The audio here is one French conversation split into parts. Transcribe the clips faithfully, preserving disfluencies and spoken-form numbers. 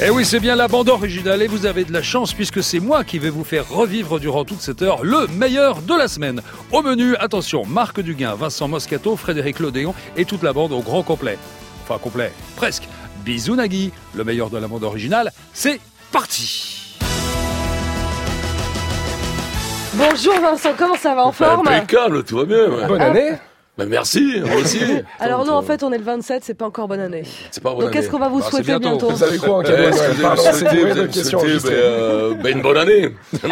Eh oui, c'est bien la bande originale et vous avez de la chance puisque c'est moi qui vais vous faire revivre durant toute cette heure le meilleur de la semaine. Au menu, attention, Marc Duguin, Vincent Moscato, Frédéric Lodéon et toute la bande au grand complet. Enfin, complet, presque. Bisous Nagui, le meilleur de la bande originale, c'est parti. Bonjour Vincent, comment ça va, en forme? Impeccable, tout va bien. Ouais. Bonne année. Bah merci, moi aussi. Alors Attends, non, en toi. fait, on est le vingt-sept, c'est pas encore bonne année. C'est pas bonne Donc année. qu'est-ce qu'on va vous Bah, souhaiter c'est bientôt. bientôt? Vous avez quoi en Eh, cadeau? Est-ce que vous Pardon, avez c'est une souhaité, vraie vous avez question souhaité enregistrée. ben, euh, ben, une bonne année.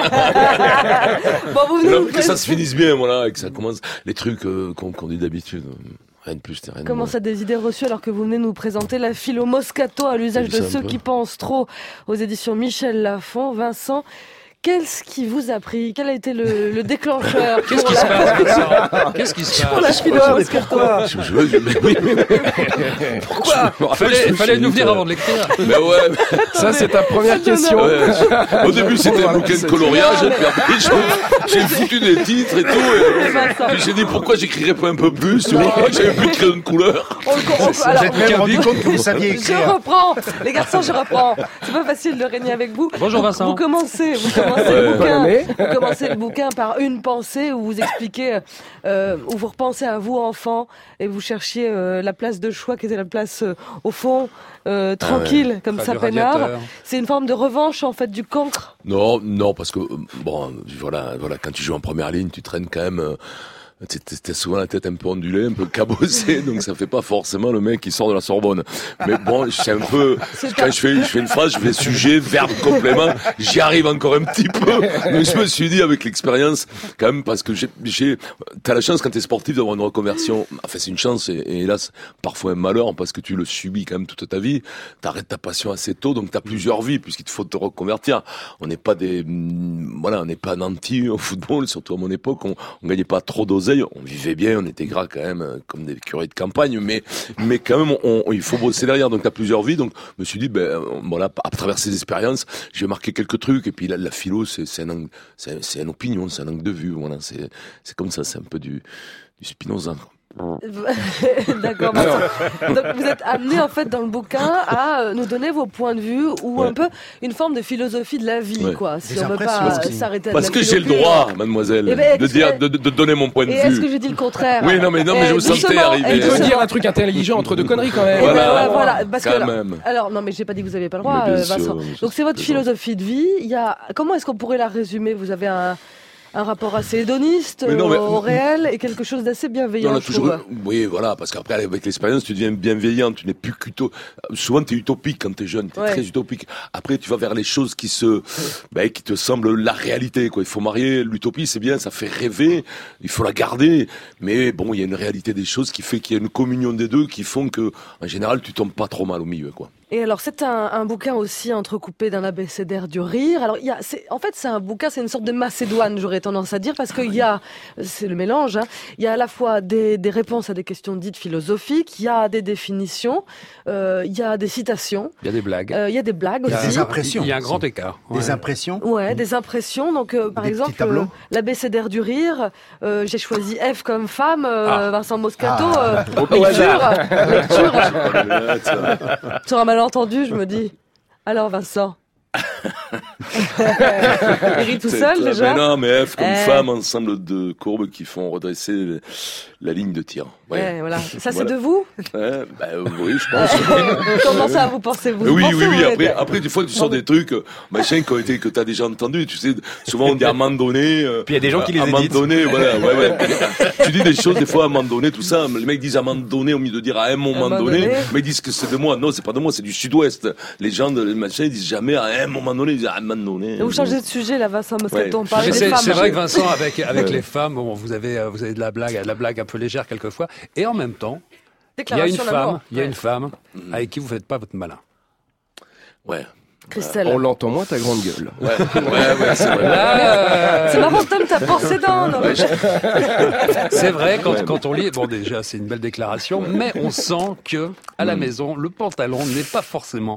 Bon, vous venez Non, nous mais que ça présenter- se finisse bien, voilà, et que ça commence les trucs euh, qu'on qu'on dit d'habitude. Rien de plus, c'est rien de Comment moins. ça, des idées reçues alors que vous venez nous présenter la philo Moscato à l'usage J'ai de vu ça ceux un peu. qui pensent trop aux éditions Michel Lafon. Vincent, qu'est-ce qui vous a pris? Quel a été le, le déclencheur Qu'est-ce pour qui se la- passe, Vincent? Qu'est-ce qui se pour la passe? philo Moscato? Je, je, je, mais oui, mais Pourquoi? je me rappelle, Fallait, je me fallait suis nous dit, venir euh, avant de l'écrire. Mais ouais, mais- Ça, c'est ta première Ça donne question. ouais. Au début, c'était un Voilà, bouquin de c'est- coloriage, Non, mais- puis après, je- j'ai foutu des titres et tout. Et, Vincent. puis j'ai dit pourquoi j'écrirais pas un peu plus, tu vois, j'avais plus de crayon de couleur. On le comprend pas. Alors, Vous êtes même rendu compte que vous saviez je écrire. reprends. Les garçons, je reprends. C'est pas facile de régner avec vous. Bonjour, Vous- Vincent. Vous commencez, vous commencez Ouais. le Bonne bouquin. année. Vous commencez le bouquin par une pensée où vous expliquez, euh, où vous repensez à vous enfant et vous cherchiez euh, la place de choix qui était la place euh, au fond, euh, tranquille, comme Près ça du peinard. radiateur. C'est une forme de revanche en fait du cancre. Non, non, parce que euh, bon, euh, voilà, voilà, quand tu joues en première ligne, tu traînes quand même. Euh, t'es- t'es t'as souvent la tête un peu ondulée, un peu cabossée, donc ça fait pas forcément le mec qui sort de la Sorbonne. Mais bon, c'est un peu C'est quand pas- je fais, je fais une phrase, je fais sujet, verbe, complément, j'y arrive encore un petit peu. Mais je me suis dit avec l'expérience, quand même, parce que j'ai, j'ai, t'as la chance quand t'es sportif d'avoir une reconversion. Enfin, c'est une chance et, et hélas, parfois un malheur parce que tu le subis quand même toute ta vie. T'arrêtes ta passion assez tôt, donc t'as plusieurs vies puisqu'il te faut te reconvertir. On n'est pas des, mm, voilà, on n'est pas nantis au football, surtout à mon époque, on, on gagnait pas trop d'oseille, on vivait bien, on était gras quand même, euh, comme des curés de campagne, mais, mais quand même, on, on- il faut bosser derrière, donc t'as plusieurs vies, donc je me suis dit, ben, euh, voilà, à travers ces expériences, j'ai marqué quelques trucs, et puis la, la philo, c'est, c'est un angle, c'est, c'est une opinion, c'est un angle de vue, voilà, c'est, c'est comme ça, c'est un peu du, du Spinoza. D'accord. Vincent. Donc vous êtes amené en fait dans le bouquin à euh, nous donner vos points de vue ou Ouais. un peu une forme de philosophie de la vie, Ouais. quoi. Si Des on veut pas impressions euh, aussi. s'arrêter à Parce de la que j'ai le philo pure. droit, mademoiselle, Eh ben, de dire, est-ce de, de, de donner mon point de Et est-ce que vue. j'ai dit le contraire? Oui, non, mais, non, mais je Eh, me sentais justement, arriver. eh, Il peut justement. dire un truc intelligent entre deux conneries quand même. Eh ben, Voilà. ouais, voilà, parce que Quand alors, même. alors, non, mais j'ai pas dit que vous aviez pas le droit, Mais bien euh, sûr, Vincent. bien sûr, Donc c'est votre c'est philosophie de vie. Il y a, comment est-ce qu'on pourrait la résumer? Vous avez un, un rapport assez hédoniste Mais non, mais- euh, au réel et quelque chose d'assez bienveillant, Non, on a je toujours trouve. eu- oui, voilà, parce qu'après, avec l'expérience, tu deviens bienveillant, tu n'es plus qu'uto... Souvent, t'es utopique quand t'es jeune, t'es Ouais. très utopique. Après, tu vas vers les choses qui se, ben, qui te semblent la réalité, quoi. Il faut marier l'utopie, c'est bien, ça fait rêver, il faut la garder. Mais bon, il y a une réalité des choses qui fait qu'il y a une communion des deux qui font que, en général, tu tombes pas trop mal au milieu, quoi. Et alors, c'est un, un bouquin aussi entrecoupé d'un abécédaire du rire. Alors, il y a, c'est, en fait, c'est un bouquin, c'est une sorte de Macédoine, j'aurais tendance à dire, parce qu'il y a, c'est le mélange, hein, il y a à la fois des, des réponses à des questions dites philosophiques, il y a des définitions, euh, il y a des citations, Il y a des blagues. euh, il y a des blagues Il y a aussi. des impressions. Il y a un grand écart. Des Ouais. impressions. Ouais, des impressions. Donc, euh, par Des petits exemple, tableaux. euh, l'abécédaire du rire. euh, j'ai choisi F comme femme. euh, Ah. Vincent Moscato. Ah. euh, lecture, lecture. Sur un malentendu, je me dis. Alors, Vincent. Il rit tout C'est seul très- déjà. Mais non, mais F comme Eh. femme, ensemble de courbes qui font redresser la ligne de tir. Ouais. Ouais, voilà. Ça, c'est Voilà. de vous. Ouais, bah, euh, oui, je pense. Comment ça, vous pensez vous Oui, pensez, oui, oui. vous Après, êtes- après, des fois, tu sors des trucs, euh, machin, qui ont été, que t'as déjà entendu. Tu sais, souvent, on dit à un moment donné. euh, Puis il y a des gens qui les à un moment éditent. donné, voilà, ouais, ouais. Tu dis des choses, des fois, à un moment donné, tout ça. Les mecs disent à un moment donné, au milieu de dire à un moment moment donné. donné. Mais ils disent que c'est de moi. Non, c'est pas de moi, c'est du sud-ouest. Les gens de les machins, ils disent jamais à un moment donné, ils disent à un moment donné. Vous changez de sujet là, Vincent Moscato. Ouais. On parle Mais des c'est, femmes. c'est vrai que Vincent, avec, avec Ouais. les femmes, bon, vous avez, euh, vous avez de la blague, de la blague un peu légère quelquefois. Et en même temps, il y a une Déclaration d'amour. femme, il y a Ouais. une femme Mhm. avec qui vous faites pas votre malin. Ouais. Christelle. On l'entend moins ta grande gueule. Ouais, ouais, ouais, c'est vrai. Là, C'est marrant, Tom, t'as pensé dans. non, mais- c'est vrai, quand, quand on lit, bon déjà c'est une belle déclaration, mais on sent que à la Mm. maison, le pantalon n'est pas forcément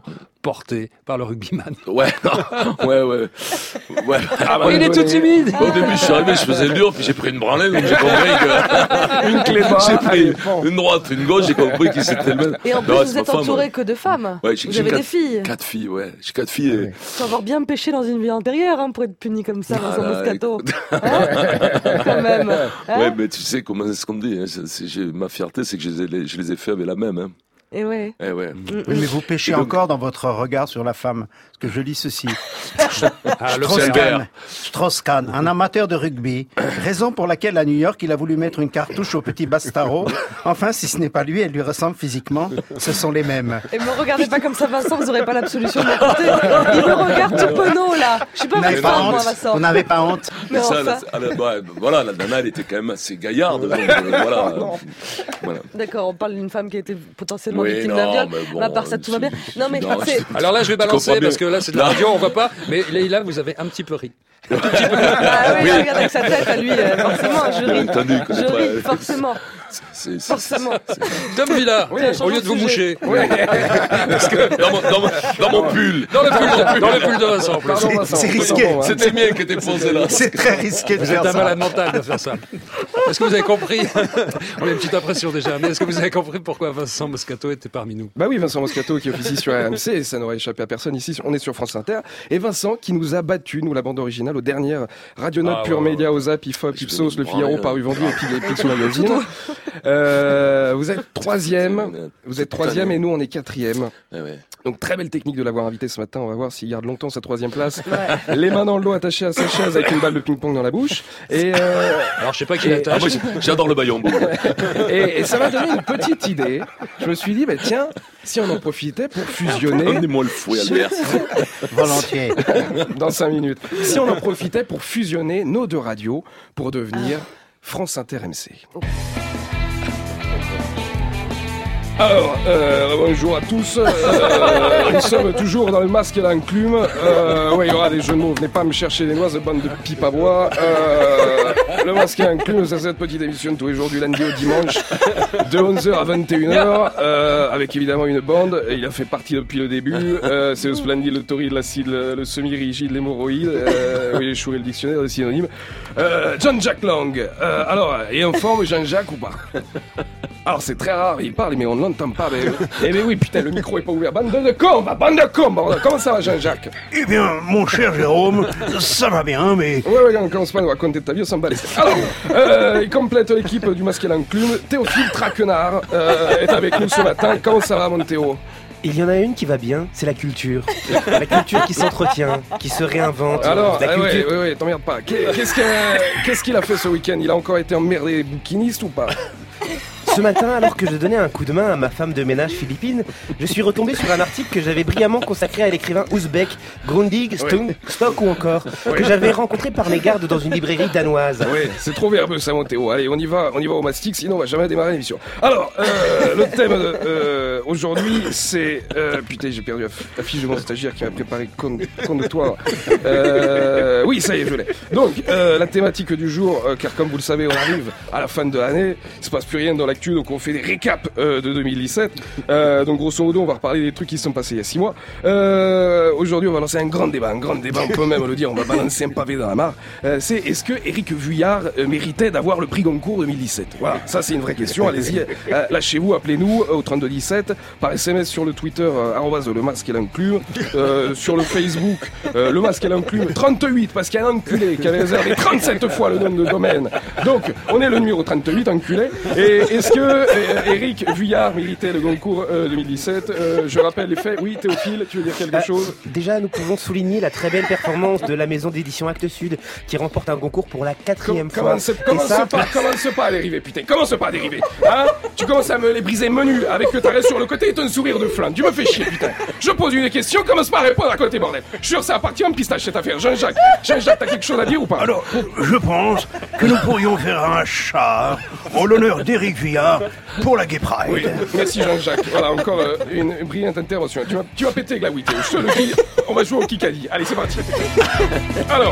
porté par le rugbyman. Ouais, non, ouais, ouais. ouais. Ah bah, il est tout timide. Au début, je suis arrivé, je faisais le dur, puis j'ai pris une branlée, donc j'ai compris que... Une clé barre. J'ai pris une droite, une gauche, j'ai compris qu'il s'était le même. Et en plus, Non, vous c'est êtes ma femme, entouré ouais. que de femmes. Ouais, j'ai- vous j'ai avez quatre- des filles. Quatre filles, ouais. J'ai quatre filles. Et... Faut avoir bien pêché dans une vie antérieure hein, pour être puni comme ça, Vincent Voilà, Moscato. Hein Quand même. Hein Ouais, mais tu sais comment c'est ce qu'on dit. Hein. C'est, c'est, j'ai, ma fierté, c'est que je les, ai, je les ai fait avec la même. Hein. Et ouais. Eh ouais. Mm, Oui, mm. mais vous pêchez Et donc- encore dans votre regard sur la femme. Parce que je lis ceci. Ah, le Strauss-Kahn. père. Strauss-Kahn, un amateur de rugby. Raison pour laquelle à New York, il a voulu mettre une cartouche au petit Bastaro. Enfin, si ce n'est pas lui, elle lui ressemble physiquement. Ce sont les mêmes. Et me regardez pas comme ça, Vincent, vous aurez pas l'absolution de mon côté. Il me regarde tout penaud, là. Je suis pas Vous n'avez votre pas femme, moi, honte. Vincent. Vous n'avez pas honte. Mais ça, enfin. la, à la- ouais, voilà, la nana, elle était quand même assez gaillarde. donc, euh, voilà. voilà. D'accord, on parle d'une femme qui a été potentiellement Oui, victime non, d'un viol. mais bon, mais à part ça, tout va bien. c'est- Non, mais non, c'est... je- Alors là, je vais comprends balancer bien. parce que là, c'est de la Là. radio, on voit pas. Mais Leïla, vous avez un petit peu ri. Ah oui, Oui. regarde avec sa tête à lui, euh, forcément, je Bien ris. entendu, que Je c'est pas- ris, forcément. C'est, c'est, c'est, Forcément. Tom Villa, Oui, changeons au lieu de de vous sujet. moucher. Parce que dans mon, dans mon, dans mon pull. Dans le pull de, dans le pull de Vincent, en plus. Pardon, Vincent. c'est risqué. Pardon, hein. C'était le mien qui était posé là. C'est très risqué de Vous êtes faire un ça. malade mental de faire ça. Est-ce que vous avez compris? On a une petite impression déjà, mais est-ce que vous avez compris pourquoi Vincent Moscato était parmi nous? Bah oui, Vincent Moscato qui officie sur R M C, et ça n'aurait échappé à personne ici, on est sur France Inter. Et Vincent qui nous a battu, nous la bande originale, aux dernières Radionotes Ah, Pure ouais, Média, aux Zap, Ifop, Je Ipsos, me Le Figaro, branle, Paru Vendu et puis les Pix Magazine. Euh, vous êtes troisième, vous êtes troisième et nous on est quatrième. Ouais, ouais. Donc très belle technique de l'avoir invité ce matin, on va voir s'il garde longtemps sa troisième place. Ouais. Les mains dans le dos attachées à sa chaise avec une balle de ping-pong dans la bouche. Et, euh, Alors, je sais pas qui Et- Ah, l'attache. moi, j'ai- j'adore le baillon. beaucoup. et, et ça m'a donné une petite idée. Je me suis dit, bah, tiens, si on en profitait pour fusionner Donnez-moi le fouet, Albert. Volontiers. dans cinq minutes, si on en profitait pour fusionner nos deux radios pour devenir France Inter M C. Alors, euh, bonjour à tous. Euh, nous sommes toujours dans le masque et l'enclume. Euh, ouais, il y aura des jeux de mots. Venez pas me chercher les noises, bande de pipe à bois. Euh, le masque et l'enclume, c'est cette petite émission tous les jours du lundi au dimanche, de onze heures à vingt et une heures, euh, avec évidemment une bande. Et il a fait partie depuis le début. Euh, c'est le splendide, le torride, l'acide, le, le semi-rigide, l'hémorroïde. Euh, oui, j'ai choué le dictionnaire, le synonyme. Euh, Jean-Jacques Lang. Euh, alors, est en forme Jean-Jacques ou pas? Alors c'est très rare, il parle mais on ne l'entend pas. Mais... Eh ben oui, putain, le micro est pas ouvert. Bande de cons, va, bande de cons, bordel. Comment ça va Jean-Jacques? Eh bien, mon cher Jérôme, ça va bien, mais... Ouais, ouais, on commence pas à nous raconter ta vie, on s'en bat les steaks. Alors, euh, il complète l'équipe du Masque et l'Enclume. Théophile Traquenard euh, est avec nous ce matin. Comment ça va mon Théo? Il y en a une qui va bien, c'est la culture. La culture qui s'entretient, qui se réinvente. Alors, la ah ouais, culture... ouais, ouais, t'emmerdes pas. Qu'est- Qu'est-ce que- qu'est-ce qu'il a fait ce week-end? Il a encore été emmerdé bouquiniste ou pas? Ce matin, alors que je donnais un coup de main à ma femme de ménage philippine, je suis retombé sur un article que j'avais brillamment consacré à l'écrivain ouzbek Grundig Stung, Stock ou encore, que j'avais rencontré par mégarde dans une librairie danoise. Oui, c'est trop verbeux ça, mon Théo. Allez, on y va, on y va au mastic, sinon on va jamais démarrer l'émission. Alors, euh, le thème euh, aujourd'hui, c'est... Euh, putain, j'ai perdu la, f- la fiche de mon stagiaire qui m'a préparé con, con de toi. Euh, oui, ça y est, je l'ai. Donc, euh, la thématique du jour, euh, car comme vous le savez, on arrive à la fin de l'année, il se passe plus rien dans l'actu, donc on fait des récaps euh, de deux mille dix-sept. Euh, donc, grosso modo, on va reparler des trucs qui se sont passés il y a six mois. Euh, aujourd'hui, on va lancer un grand débat, un grand débat, on peut même le dire, on va balancer un pavé dans la mare. Euh, c'est est-ce que Éric Vuillard euh, méritait d'avoir le prix Goncourt deux mille dix-sept? Voilà, ça c'est une vraie question. Allez-y, euh, lâchez-vous, appelez-nous euh, au trente-deux dix-sept, par S M S sur le Twitter, euh, arobase le masque et l'enclume, euh, sur le Facebook, euh, le masque et l'enclume, trente-huit, parce qu'il y a un enculé qui avait réservé trente-sept fois le nom de domaine. Donc, on est le numéro trente-huit, enculé. Et est-ce que euh, Éric Vuillard méritait le Goncourt euh, deux mille dix-sept? euh, Je rappelle les faits. Oui, Théophile, tu veux dire quelque Euh, chose? Déjà, nous pouvons souligner la très belle performance de la maison d'édition Actes Sud, qui remporte un concours pour la quatrième Com- fois. Commence, Et commence ça, pas, commence pas à dériver, putain, commence pas à dériver. Hein? Tu commences à me les briser menus avec que t'arrêtes sur le côté et ton sourire de flamme. Tu me fais chier, putain. Je pose une question, commence pas à répondre à côté, bordel. Je suis sûr, ça va partir en pistache cette affaire. Jean-Jacques, Jean-Jacques, t'as quelque chose à dire ou pas? Alors, je pense que nous pourrions faire un char en l'honneur d'Éric Vuillard pour la Gay Pride. Oui, merci Jean-Jacques. Voilà, encore euh, une, une brillante intervention. Tu vas, tu vas péter avec la Witté. Je te le dis, on va jouer au Kikadi. Allez, c'est parti. Alors,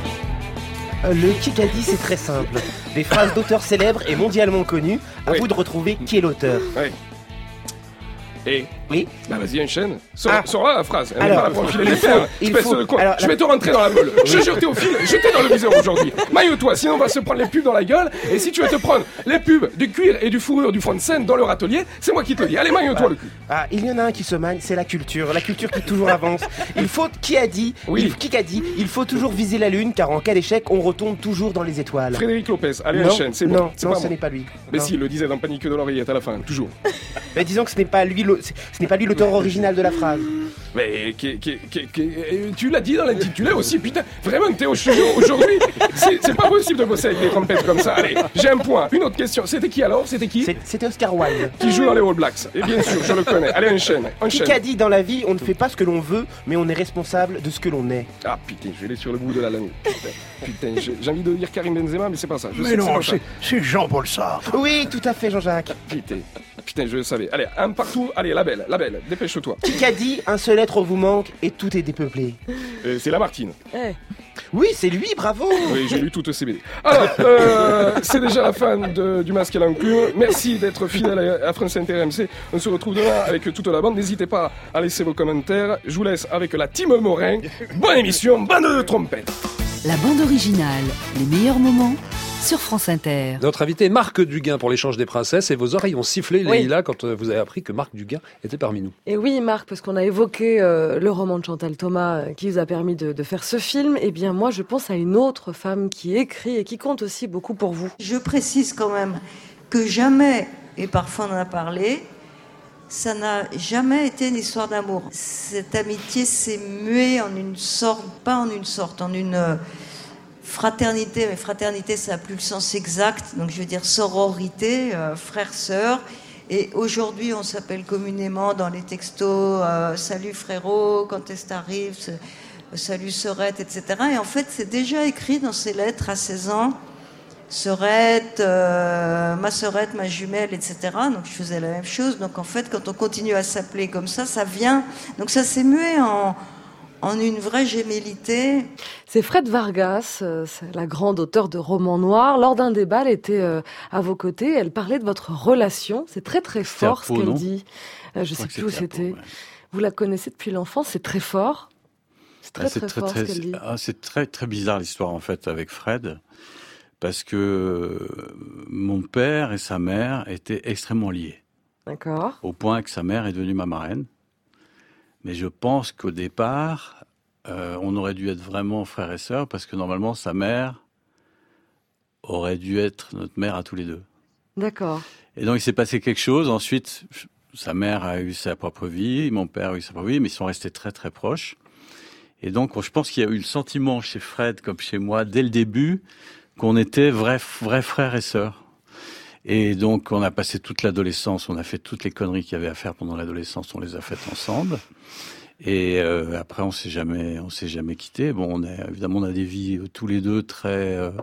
euh, le Kikadi, c'est très simple. Des phrases d'auteurs célèbres et mondialement connus. À Oui. vous de retrouver qui est l'auteur. ouais. Et Oui. Bah vas-y, enchaîne. Sors, Ah. sors là la phrase. Elle Alors, est pas là pour enfiler les il faut- terres. il Espèce faut- de con. alors, Je la- vais te rentrer dans la gueule. Je te jure, Théophile, j'étais dans le viseur aujourd'hui. Maille-toi, sinon on va se prendre les pubs dans la gueule. Et si tu veux te prendre les pubs du cuir et du fourrure du front de scène dans leur atelier, c'est moi qui te le dis. Allez, maille-toi le cul. Ah, il y en a un qui se magne, c'est la culture. La culture qui toujours avance. Il faut, qui a dit, Oui. il, qui a dit, il faut toujours viser la lune, car en cas d'échec, on retombe toujours dans les étoiles. Frédéric Lopez, allez, non, enchaîne, c'est bon. non, C'est non, pas ce moi. n'est pas lui. Mais Non. si, il le disait dans Panique de l'oreillette à la fin, toujours. Mais disons que ce n'est pas lui, le- ce n'est pas lui l'auteur original de la phrase. Mais qui, qui, qui, qui- euh, tu l'as dit dans l'intitulé aussi, putain. Vraiment, Théo, je te jure, aujourd'hui, c'est c'est pas possible de bosser avec des trompettes comme ça. Allez, j'ai un point. Une autre question. C'était qui alors? C'était qui? C'est- C'était Oscar Wilde. Qui joue dans les All Blacks. Et bien sûr, je le connais. Allez, enchaîne. Qui Enchaîne. qu'a dit dans la vie, on ne fait pas ce que l'on veut, mais on est responsable de ce que l'on est. Ah putain, je vais aller sur le bout de la langue. Putain, putain, j'ai j'ai envie de dire Karim Benzema, mais c'est pas ça. Je sais Mais que c'est non, pas ça. c'est c'est Jean-Paul Sartre. Oui, tout à fait, Jean-Jacques. Putain, putain, je le savais. Allez, un partout. Allez, la belle, la belle. Dépêche-toi. Qui qu'a dit, un seul être vous manque et tout est dépeuplé. Euh, c'est Lamartine. Eh, Oui, c'est lui, bravo. Oui, j'ai lu toutes ces B D. Alors, euh, c'est déjà la fin de, du Masque et l'Enclume. Merci d'être fidèle à, à France Inter M C. On se retrouve demain avec toute la bande. N'hésitez pas à laisser vos commentaires. Je vous laisse avec la team Morin. Bonne émission, bande de trompettes. La bande originale, les meilleurs moments sur France Inter. Notre invité est Marc Duguin pour l'échange des princesses et vos oreilles ont sifflé, Oui. Leïla, quand euh, vous avez appris que Marc Duguin était parmi nous. Et oui, Marc, parce qu'on a évoqué euh, le roman de Chantal Thomas euh, qui vous a permis de, de faire ce film. Eh bien, moi, je pense à une autre femme qui écrit et qui compte aussi beaucoup pour vous. Je précise quand même que jamais, et parfois on en a parlé, ça n'a jamais été une histoire d'amour. Cette amitié s'est muée en une sorte, pas en une sorte, en une euh, fraternité, mais fraternité ça n'a plus le sens exact, donc je veux dire sororité, euh, frère-sœur. Et aujourd'hui on s'appelle communément dans les textos euh, salut frérot, quand est-ce que t'arrives, salut sœurette, et cetera. Et en fait c'est déjà écrit dans ses lettres à seize ans. Sœurette, euh, ma sœurette, ma jumelle, et cetera. Donc je faisais la même chose. Donc en fait, quand on continue à s'appeler comme ça, ça vient. Donc ça s'est mué en, en une vraie gémellité. C'est Fred Vargas, euh, c'est la grande auteure de romans noirs. Lors d'un débat, elle était euh, à vos côtés. Elle parlait de votre relation. C'est très très fort ce Pau, qu'elle non dit. Euh, je crois sais que plus où c'était à c'était. Pau, ouais. Vous la connaissez depuis l'enfance. C'est très fort. C'est très Ah, très, c'est très, fort très, ce qu'elle dit. ah, c'est très, très bizarre l'histoire en fait avec Fred, parce que euh, mon père et sa mère étaient extrêmement liés, D'accord. au point que sa mère est devenue ma marraine. Mais je pense qu'au départ, euh, on aurait dû être vraiment frères et sœurs, parce que normalement sa mère aurait dû être notre mère à tous les deux. D'accord. Et donc il s'est passé quelque chose. Ensuite, sa mère a eu sa propre vie, mon père a eu sa propre vie, mais ils sont restés très très proches. Et donc je pense qu'il y a eu le sentiment chez Fred comme chez moi dès le début qu'on était vrais vrais frères et sœurs. Et donc on a passé toute l'adolescence, on a fait toutes les conneries qu'il y avait à faire pendant l'adolescence, on les a faites ensemble. Et euh, après on s'est jamais on s'est jamais quittés. Bon, on est évidemment on a des vies euh, tous les deux très euh,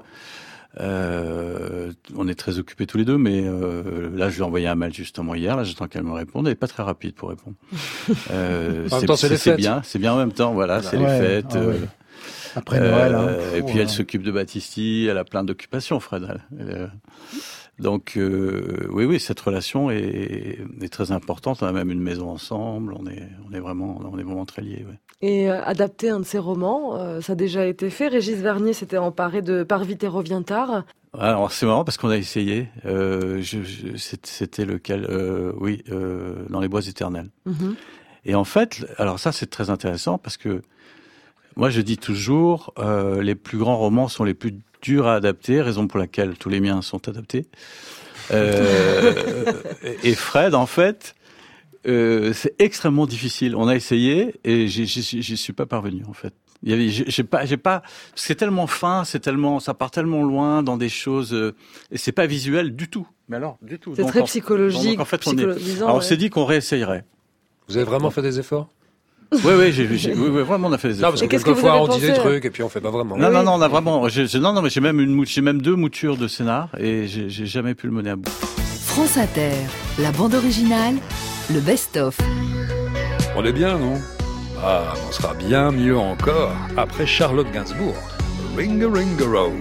Euh, on est très occupés tous les deux, mais euh, là, je lui ai envoyé un mail justement hier. Là, j'attends qu'elle me réponde. Elle est pas très rapide pour répondre. Euh, En même temps, c'est les fêtes. bien, c'est bien en même temps. Voilà, c'est Ouais, les fêtes. ah ouais. euh, Après Noël. Hein. euh, et Oh, puis elle hein. s'occupe de Baptisti. Elle a plein d'occupations, Fred. Elle, elle, euh, donc euh, oui, oui, cette relation est, est très importante. On a même une maison ensemble. On est, on est vraiment, on est vraiment très liés. Ouais. Et euh, adapter un de ses romans, euh, ça a déjà été fait. Régis Vernier s'était emparé de Pars vite et reviens tard. Alors c'est marrant parce qu'on a essayé. Euh, je, je, c'était lequel euh, Oui, euh, dans les bois éternels. Mhm. Et en fait, alors ça c'est très intéressant parce que moi je dis toujours euh, les plus grands romans sont les plus durs à adapter, raison pour laquelle tous les miens sont adaptés. Euh, et Fred, en fait, euh, c'est extrêmement difficile. On a essayé et j'y, j'y, j'y suis pas parvenu en fait. Il y avait, j'ai, j'ai pas, j'ai pas, c'est tellement fin, c'est tellement, ça part tellement loin dans des choses, euh, et c'est pas visuel du tout. Mais alors, du tout. C'est Donc, très en- psychologique. donc, en fait, on est- psychologisant, alors on ouais. s'est dit qu'on réessayerait. Vous avez vraiment fait des efforts? Oui, oui, j'ai, j'ai, oui, oui, vraiment, on a fait des Non, efforts. parce que Et qu'est-ce que vous quelquefois avez on dit des pensé, trucs et puis on fait pas vraiment. Non, Oui. non, non, on a vraiment, j'ai, j'ai- non, non, mais j'ai même une, mou- j'ai même deux moutures de scénar et j'ai, j'ai jamais pu le mener à bout. France Inter, la bande originale, le best-of. On est bien, non? Ah, on sera bien mieux encore après Charlotte Gainsbourg. Ring a ring a rose.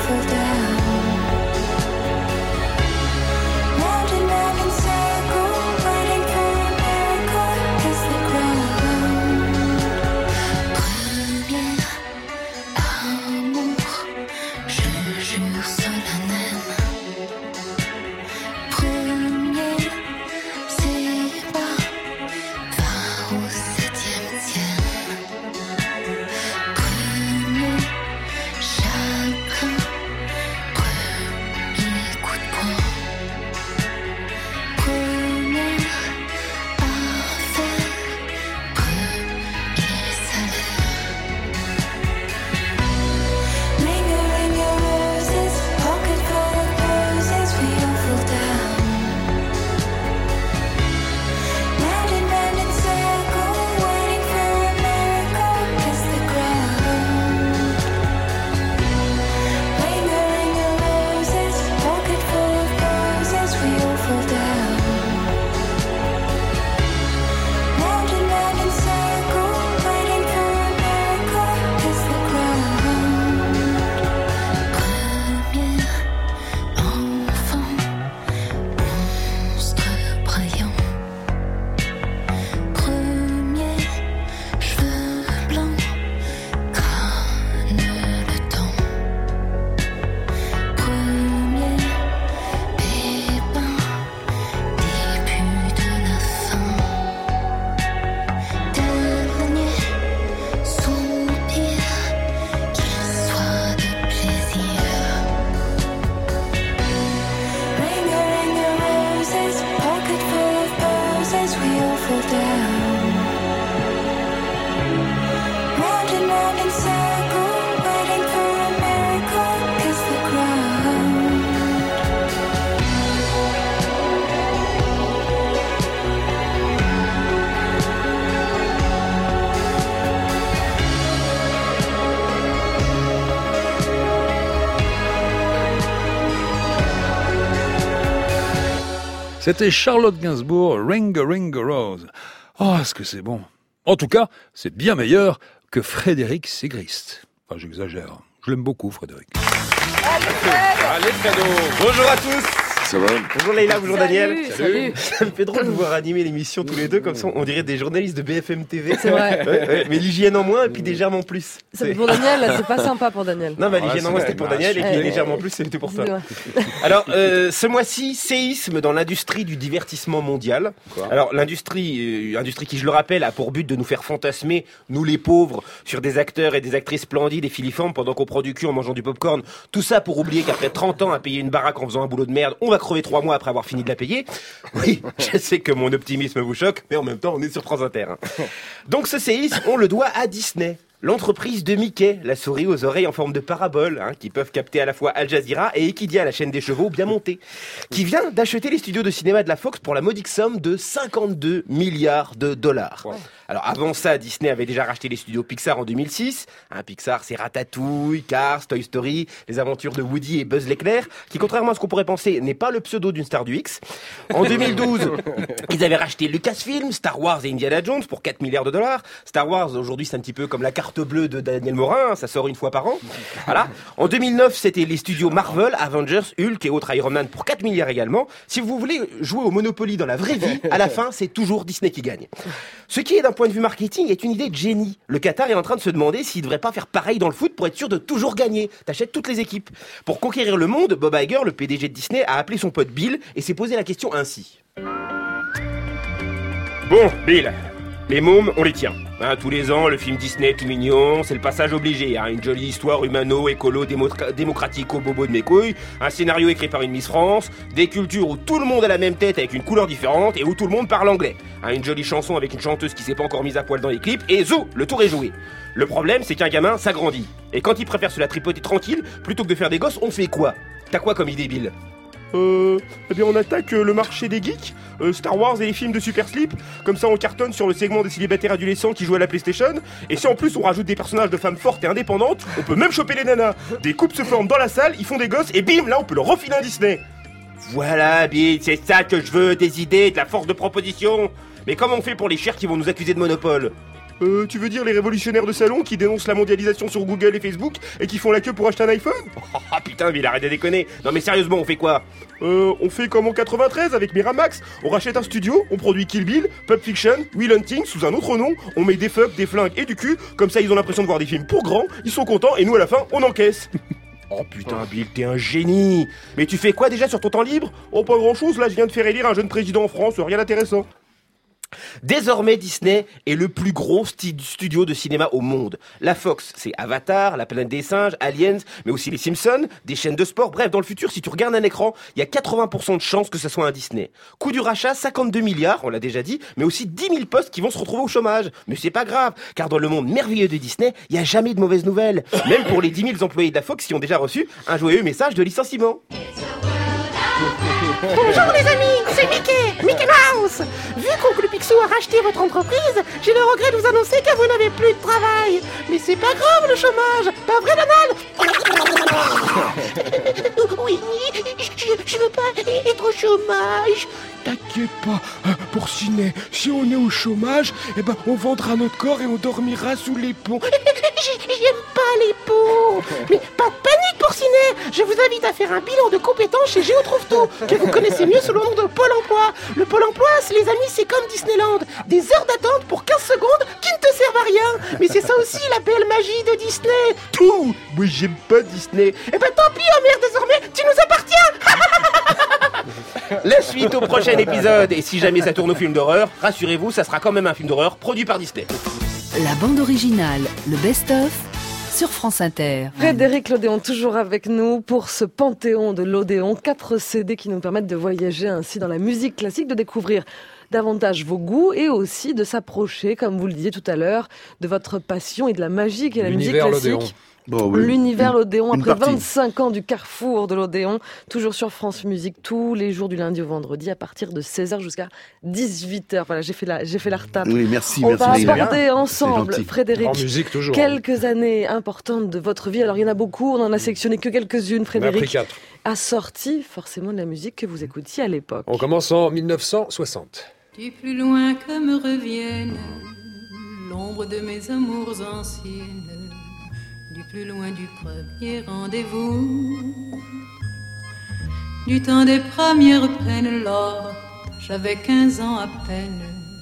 C'était Charlotte Gainsbourg, Ring a Ring a Rose. Oh, est-ce que c'est bon. En tout cas, c'est bien meilleur que Frédéric Sigrist. Enfin, j'exagère. Je l'aime beaucoup, Frédéric. Allez, Fredo. Bonjour à tous. Ça va ? Bonjour Leïla, bonjour Salut, Daniel. salut. Ça me fait drôle de vous voir animer l'émission tous les deux, comme ça on dirait des journalistes de B F M T V. C'est vrai. Ouais, ouais, mais l'hygiène en moins et puis des germes en plus. C'est pour Daniel, là, c'est pas sympa pour Daniel. Non, mais Voilà, l'hygiène en c'est moins la c'était pour image. Daniel et puis Ouais. les germes en plus c'était pour ça. Ouais. Alors, euh, ce mois-ci, séisme dans l'industrie du divertissement mondial. Quoi ? Alors, l'industrie, euh, industrie qui, je le rappelle, a pour but de nous faire fantasmer, nous les pauvres, sur des acteurs et des actrices splendides et filiformes pendant qu'on prend du cul en mangeant du popcorn. Tout ça pour oublier qu'après trente ans à payer une baraque en faisant un boulot de merde, on va crever trois mois après avoir fini de la payer. Oui, je sais que mon optimisme vous choque, mais en même temps, on est sur France Inter. Hein. Donc, ce séisme, on le doit à Disney. L'entreprise de Mickey, la souris aux oreilles en forme de parabole, hein, qui peuvent capter à la fois Al Jazeera et Equidia, la chaîne des chevaux bien montée, qui vient d'acheter les studios de cinéma de la Fox pour la modique somme de cinquante-deux milliards de dollars. Ouais. Alors avant ça, Disney avait déjà racheté les studios Pixar en deux mille six. Hein, Pixar, c'est Ratatouille, Cars, Toy Story, les aventures de Woody et Buzz l'éclair, qui contrairement à ce qu'on pourrait penser, n'est pas le pseudo d'une star du X. En deux mille douze, ils avaient racheté Lucasfilm, Star Wars et Indiana Jones pour quatre milliards de dollars. Star Wars, aujourd'hui, c'est un petit peu comme la carte bleue de Daniel Morin, hein, ça sort une fois par an. Voilà. En deux mille neuf, c'était les studios Marvel, Avengers, Hulk et autres Iron Man pour quatre milliards également. Si vous voulez jouer au Monopoly dans la vraie vie, à la fin, c'est toujours Disney qui gagne. Ce qui est, d'un point de vue marketing, est une idée de génie. Le Qatar est en train de se demander s'il devrait pas faire pareil dans le foot pour être sûr de toujours gagner. T'achètes toutes les équipes. Pour conquérir le monde, Bob Iger, le P D G de Disney, a appelé son pote Bill et s'est posé la question ainsi. Bon, Bill, les mômes, on les tient. Hein, tous les ans, le film Disney tout mignon, c'est le passage obligé. Hein, une jolie histoire humano, écolo, démo- démocratique au bobo de mes couilles, un scénario écrit par une Miss France, des cultures où tout le monde a la même tête avec une couleur différente et où tout le monde parle anglais. Hein, une jolie chanson avec une chanteuse qui s'est pas encore mise à poil dans les clips et zou, le tour est joué. Le problème, c'est qu'un gamin s'agrandit. Et quand il préfère se la tripoter tranquille, plutôt que de faire des gosses, on fait quoi ? T'as quoi comme idée, Bill ? Euh, eh bien on attaque euh, le marché des geeks, euh, Star Wars et les films de Super Slip. Comme ça on cartonne sur le segment des célibataires adolescents qui jouent à la PlayStation. Et si en plus on rajoute des personnages de femmes fortes et indépendantes, on peut même choper les nanas. Des couples se forment dans la salle, ils font des gosses et bim, là on peut leur refiler un Disney. Voilà Bill, c'est ça que je veux, des idées, de la force de proposition. Mais comment on fait pour les chers qui vont nous accuser de monopole ? Euh, tu veux dire les révolutionnaires de salon qui dénoncent la mondialisation sur Google et Facebook et qui font la queue pour acheter un iPhone ? Ah putain, putain, Bill, arrête de déconner. Non mais sérieusement, on fait quoi? Euh, on fait comme en quatre-vingt-treize avec Miramax. On rachète un studio, on produit Kill Bill, Pulp Fiction, Will Hunting sous un autre nom. On met des fucks, des flingues et du cul. Comme ça, ils ont l'impression de voir des films pour grands. Ils sont contents et nous, à la fin, on encaisse. Oh putain, Bill, t'es un génie. Mais tu fais quoi déjà sur ton temps libre? Oh, pas grand-chose. Là, je viens de faire élire un jeune président en France. Rien d'intéressant. Désormais, Disney est le plus gros sti- studio de cinéma au monde. La Fox, c'est Avatar, La planète des singes, Aliens, mais aussi les Simpsons, des chaînes de sport. Bref, dans le futur, si tu regardes un écran, il y a quatre-vingts pour cent de chances que ce soit un Disney. Coût du rachat, cinquante-deux milliards, on l'a déjà dit, mais aussi dix mille postes qui vont se retrouver au chômage. Mais c'est pas grave, car dans le monde merveilleux de Disney, il n'y a jamais de mauvaises nouvelles. Même pour les dix mille employés de la Fox qui ont déjà reçu un joyeux message de licenciement. Bonjour les amis, c'est Mickey, Mickey Mouse. Vu qu'Oncle Picsou a racheté votre entreprise, j'ai le regret de vous annoncer que vous n'avez plus de travail. Mais c'est pas grave le chômage, pas vrai Donald? Oui, je, je veux pas être au chômage. T'inquiète pas, pour Ciné, si on est au chômage, eh ben on vendra notre corps et on dormira sous les ponts. J'aime pas les ponts. Mais pas de panique pour Ciné. Je vous invite à faire un bilan de compétences chez Géotrouve-Tout, que vous connaissez mieux sous le nom de Pôle emploi. Le Pôle emploi, les amis, c'est comme Disneyland. Des heures d'attente pour quinze secondes qui ne te servent à rien. Mais c'est ça aussi la belle magie de Disney. Tout. Moi j'aime pas Disney. Eh ben tant pis, Homer, désormais, tu nous appartiens. La suite au prochain épisode. Et si jamais ça tourne au film d'horreur, rassurez-vous, ça sera quand même un film d'horreur produit par Disney. La bande originale, le best-of, sur France Inter. Frédéric Lodéon, toujours avec nous pour ce panthéon de l'Odéon. Quatre C D qui nous permettent de voyager ainsi dans la musique classique, de découvrir davantage vos goûts et aussi de s'approcher, comme vous le disiez tout à l'heure, de votre passion et de la magie qu'est la musique classique. L'Odéon. Bon, oui. L'univers l'Odéon, Une après partie. vingt-cinq ans du carrefour de l'Odéon, toujours sur France Musique, tous les jours du lundi au vendredi, à partir de seize heures jusqu'à dix-huit heures. Voilà, j'ai fait la, j'ai fait la retape. Oui, merci, On merci. va Leïla. aborder ensemble, C'est gentil. Frédéric, En musique toujours. quelques années importantes de votre vie. Alors, il y en a beaucoup, on en a sélectionné que quelques-unes. On a pris Frédéric quatre. a sorti forcément de la musique que vous écoutiez à l'époque. On commence en mille neuf cent soixante. Du plus loin que me revienne l'ombre de mes amours anciennes, du plus loin du premier rendez-vous, du temps des premières peines, lors j'avais quinze ans à peine,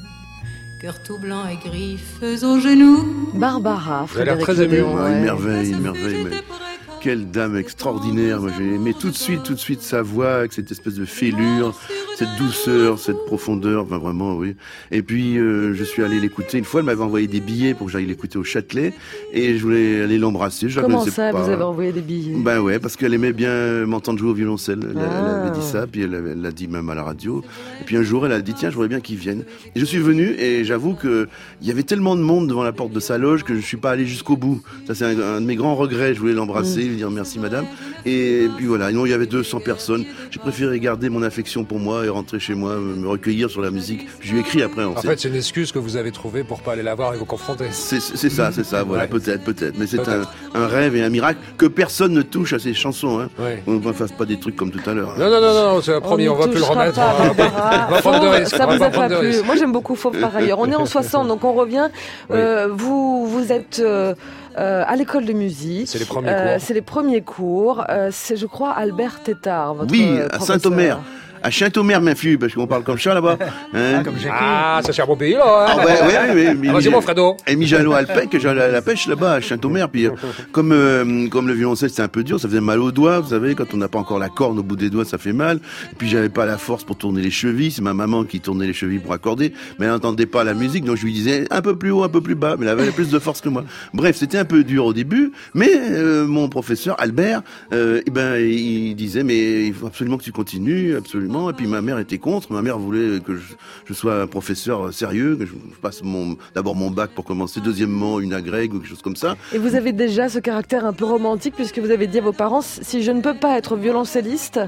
cœur tout blanc et griffes aux genoux. Barbara, Vous avez l'air Frédéric très ému. Lodéon, Ah, ouais. une merveille, une merveille. Mais quelle dame extraordinaire. Moi, j'ai aimé tout de suite, tout de suite sa voix, avec cette espèce de fêlure, cette douceur, cette profondeur. Enfin, vraiment, oui. Et puis, euh, je suis allé l'écouter. Une fois, elle m'avait envoyé des billets pour que j'aille l'écouter au Châtelet. Et je voulais aller l'embrasser. Je la Comment connaissais ça, pas. vous avez envoyé des billets? Ben ouais, parce qu'elle aimait bien m'entendre jouer au violoncelle. Elle, Ah. elle avait dit ça, puis elle, avait- elle l'a dit même à la radio. Et puis un jour, elle a dit, tiens, je voudrais bien qu'ils viennent. Et je suis venu, et j'avoue que il y avait tellement de monde devant la porte de sa loge que je suis pas allé jusqu'au bout. Ça, c'est un, un de mes grands regrets. Je voulais l'embrasser, Mm. lui dire merci madame. Et puis voilà, non, il y avait deux cents personnes. J'ai préféré garder mon affection pour moi et rentrer chez moi, me recueillir sur la musique. Puis je lui ai écrit après. En fait, c'est une excuse que vous avez trouvée pour pas aller la voir et vous confronter. C'est c'est ça, c'est ça, voilà, Ouais. peut-être, peut-être. Mais c'est un, Peut-être. un rêve et un miracle que personne ne touche à ces chansons. Hein. Ouais. On ne fasse pas des trucs comme tout à l'heure. Non, non, non, non, c'est un premier, on, n'y va plus le touchera remettre. pas, on va- Barbara. on va prendre de Fauve, risques. ça on va vous pas a prendre pas de plu. risques. Moi, j'aime beaucoup Fauve par ailleurs. On est en soixante, donc on revient. Euh, vous, vous êtes euh, euh, à l'école de musique. C'est les premiers Euh, cours. c'est les premiers cours. Euh, c'est, je crois, Albert Tétard, votre Oui, euh, à professeur. Saint-Omer. À Saint-Omer, m'influe, parce qu'on parle comme ça là-bas. Hein Ah, ça c'est un bon pays, là. hein. Ah, ouais, ouais, ouais, mais- Ah, vas-y, mon Fredo. Et Mijalo Alpec, que j'allais à la pêche là-bas, à Saint-Omer. Puis, euh, comme, euh, comme le violoncelle, c'était un peu dur, ça faisait mal aux doigts, vous savez, quand on n'a pas encore la corne au bout des doigts, ça fait mal. Et puis, j'avais pas la force pour tourner les chevilles. C'est ma maman qui tournait les chevilles pour accorder. Mais elle n'entendait pas la musique, donc je lui disais un peu plus haut, un peu plus bas. Mais elle avait plus de force que moi. Bref, c'était un peu dur au début. Mais, euh, mon professeur, Albert, euh, eh ben, il disait, mais il faut absolument que tu continues, absolument. Et puis, ma mère était contre. Ma mère voulait que je, je sois un professeur sérieux, que je, je passe mon, d'abord mon bac pour commencer, deuxièmement une agrègue ou quelque chose comme ça. Et vous avez déjà ce caractère un peu romantique, puisque vous avez dit à vos parents, si je ne peux pas être violoncelliste,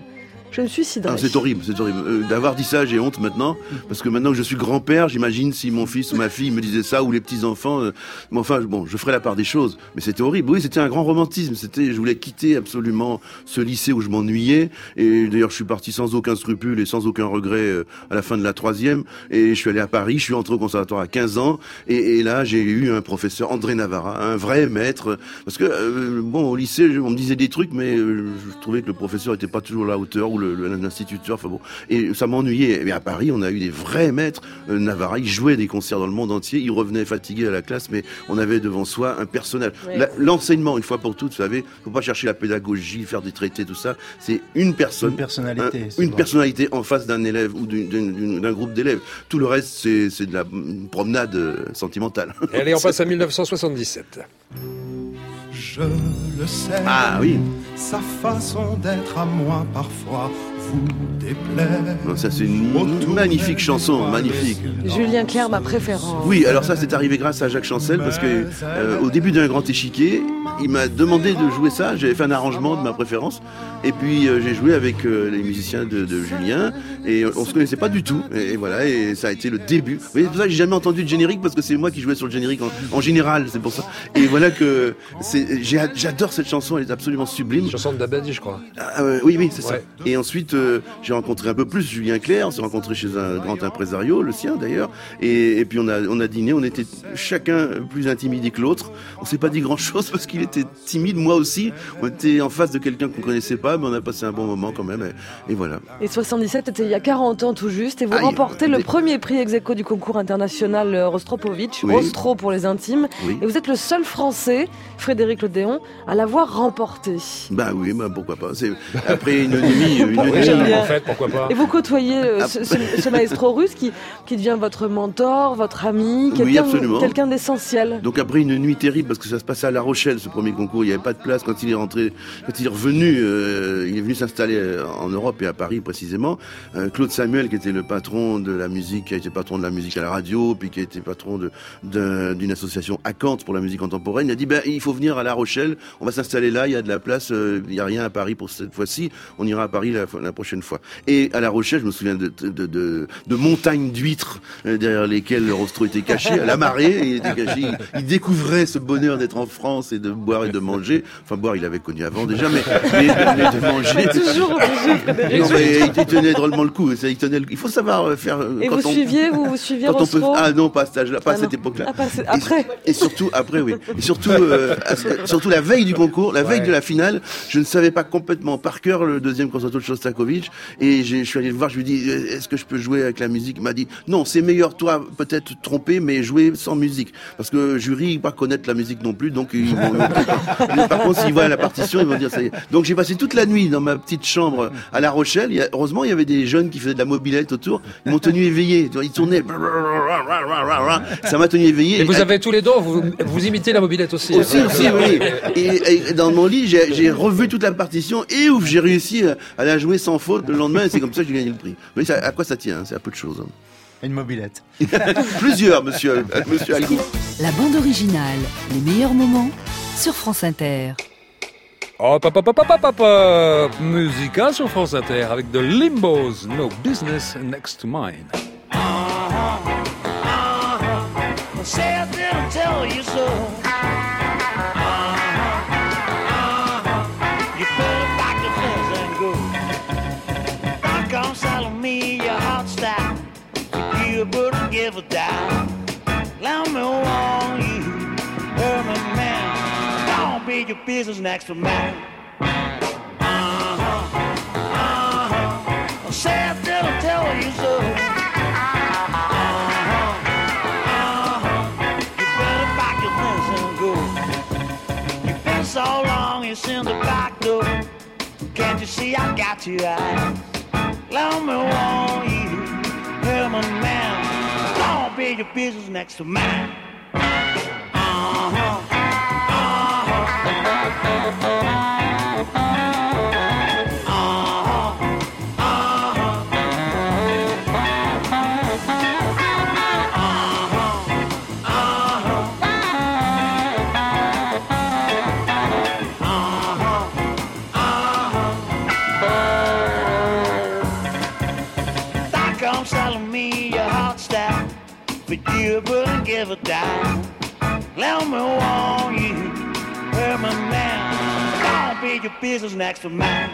je me suiciderai. Ah, c'est horrible, c'est horrible. Euh, d'avoir dit ça, j'ai honte maintenant, parce que maintenant que je suis grand-père, j'imagine si mon fils ou ma fille me disait ça, ou les petits-enfants, euh, mais enfin, bon, je ferai la part des choses. Mais c'était horrible. Oui, c'était un grand romantisme. C'était, je voulais quitter absolument ce lycée où je m'ennuyais. Et d'ailleurs, je suis parti sans aucun scrupule et sans aucun regret euh, à la fin de la troisième. Et je suis allé à Paris, je suis entré au conservatoire à quinze ans. Et, et là, j'ai eu un professeur, André Navarra, un vrai maître. Parce que, euh, bon, au lycée, on me disait des trucs, mais euh, je trouvais que le professeur était pas toujours à la hauteur, ou le, le, l'instituteur, enfin bon. Et ça m'ennuyait. Mais à Paris, on a eu des vrais maîtres. Euh, Navarra, il jouait des concerts dans le monde entier. Il revenait fatigué à la classe, mais on avait devant soi un personnage. Oui. La, l'enseignement, une fois pour toutes, vous savez, faut pas chercher la pédagogie, faire des traités, tout ça. C'est une personne. Une personnalité. Un, une personnalité en face d'un élève ou d'une, d'une, d'un groupe d'élèves. Tout le reste, c'est, c'est de la promenade euh, sentimentale. Et allez, on passe à dix-neuf cent soixante-dix-sept. Je le sais. Ah oui. Sa façon d'être à moi parfois vous déplaît. Non, ça c'est une magnifique chanson, magnifique. Julien Clerc, ma préférence. Oui, alors ça c'est arrivé grâce à Jacques Chancel, parce que euh, au début d'un grand échiquier, il m'a demandé de jouer ça. J'avais fait un arrangement de ma préférence, et puis euh, j'ai joué avec euh, les musiciens de, de Julien, et on se connaissait pas du tout. Et, et voilà, et ça a été le début. Vous voyez, c'est pour ça que j'ai jamais entendu de générique, parce que c'est moi qui jouais sur le générique en, en général, c'est pour ça. Et voilà que c'est, j'ai, j'adore cette chanson, elle est absolument sublime. Chanson de Dabadi, je crois. Ah, euh, oui, oui, c'est Ouais. ça. Et ensuite, euh, j'ai rencontré un peu plus Julien Clerc, on s'est rencontré chez un grand impresario, le sien d'ailleurs, et, et puis on a, on a dîné, on était chacun plus intimidé que l'autre. On s'est pas dit grand chose parce qu'il était timide, moi aussi. On était en face de quelqu'un qu'on connaissait pas, mais on a passé un bon moment quand même, et, et voilà. Et soixante-dix-sept, c'était il y a quarante ans tout juste, et vous Aïe, remportez le des- premier prix ex aequo du concours international euh, Rostropovitch, Oui. Rostro pour les intimes, Oui. et vous êtes le seul Français, Frédéric Lodéon, à l'avoir remporté. Bah oui, bah pourquoi pas. C'est après une nuit, une Oui, nuit. j'aime bien. En fait, pourquoi pas. Et vous côtoyez euh, Ah. ce, ce- ce maestro russe qui, qui devient votre mentor, votre ami, quelqu'un, absolument. quelqu'un d'essentiel. Donc après une nuit terrible, parce que ça se passait à La Rochelle, ce premier concours, il n'y avait pas de place. Quand il est rentré, quand il est revenu, euh, il est venu s'installer en Europe et à Paris précisément. Euh, Claude Samuel, qui était le patron de la musique, qui a été patron de la musique à la radio, puis qui a été patron de, de- d'une association Acante pour la musique contemporaine, il a dit ben il faut venir à La Rochelle, on va s'installer là, il y a de la place, euh, il n'y a rien à Paris pour cette fois-ci, on ira à Paris la, la prochaine fois. Et à La Rochelle, je me souviens de, de, de, de montagnes d'huîtres euh, derrière lesquelles le rostro était caché, à la marée, il était caché, il, il découvrait ce bonheur d'être en France et de boire et de manger. Enfin, boire, il avait connu avant déjà, mais, mais, mais de manger. Toujours obligé, Frédéric. Non, mais il tenait drôlement le coup. ça, Il, tenait le- il faut savoir faire. euh, Et quand vous on, suiviez, vous, vous suiviez quand on peut, Rostro ah non, pas à cet âge-là, pas Ah à cette non. époque-là. Ah, pas- c'est- après. Et, et surtout après, oui. Et surtout, euh, à- surtout la veille du concours, la veille Ouais. de la finale, je ne savais pas complètement par cœur le deuxième concerto de Shostakovich. Et j'ai- je suis allé le voir. Je lui ai dit, est-ce que je peux jouer avec la musique? Il m'a dit, non, c'est meilleur toi peut-être te tromper, mais jouer sans musique, parce que le jury il va pas connaître la musique non plus. Donc ils vont, mais par contre, s'ils voient la partition, ils vont dire ça y est. Donc j'ai passé toute la nuit dans ma petite chambre à La Rochelle. Il y a, heureusement, il y avait des jeunes qui faisaient de la mobilette autour. Ils m'ont tenu éveillé. Ils tournaient. Ça m'a tenu éveillé. Et vous avez tous les dons, vous, vous imitez la mobilette aussi. Aussi, aussi, oui. Et, et dans mon lit, j'ai, j'ai revu toute la partition et ouf, j'ai réussi à, à la jouer sans faute le lendemain. Et c'est comme ça que j'ai gagné le prix. Vous voyez, ça- à quoi ça tient? hein, C'est à peu de choses. hein. Une mobilette. Plusieurs, monsieur, monsieur Algo. La bande originale, les meilleurs moments sur France Inter. Oh, papa, papa, papa, papa, Musica sur France Inter avec The Limbos, No Business Next to Mine. Say I didn't tell you so. You better pack your things and go. Don't come selling me your hot stuff. You wouldn't give a damn. Let me warn you, Herman man. Don't be your business next to mine. Uh-huh, uh-huh. Say I didn't tell you so. So long it's in the back door. Can't you see I got you right? Let me warn you, Herman man. Don't be your business next to mine. Uh-huh, sell me your hot stuff for you, wouldn't give a dime. Let me warn you, hurt my man. Don't be your business next to mine.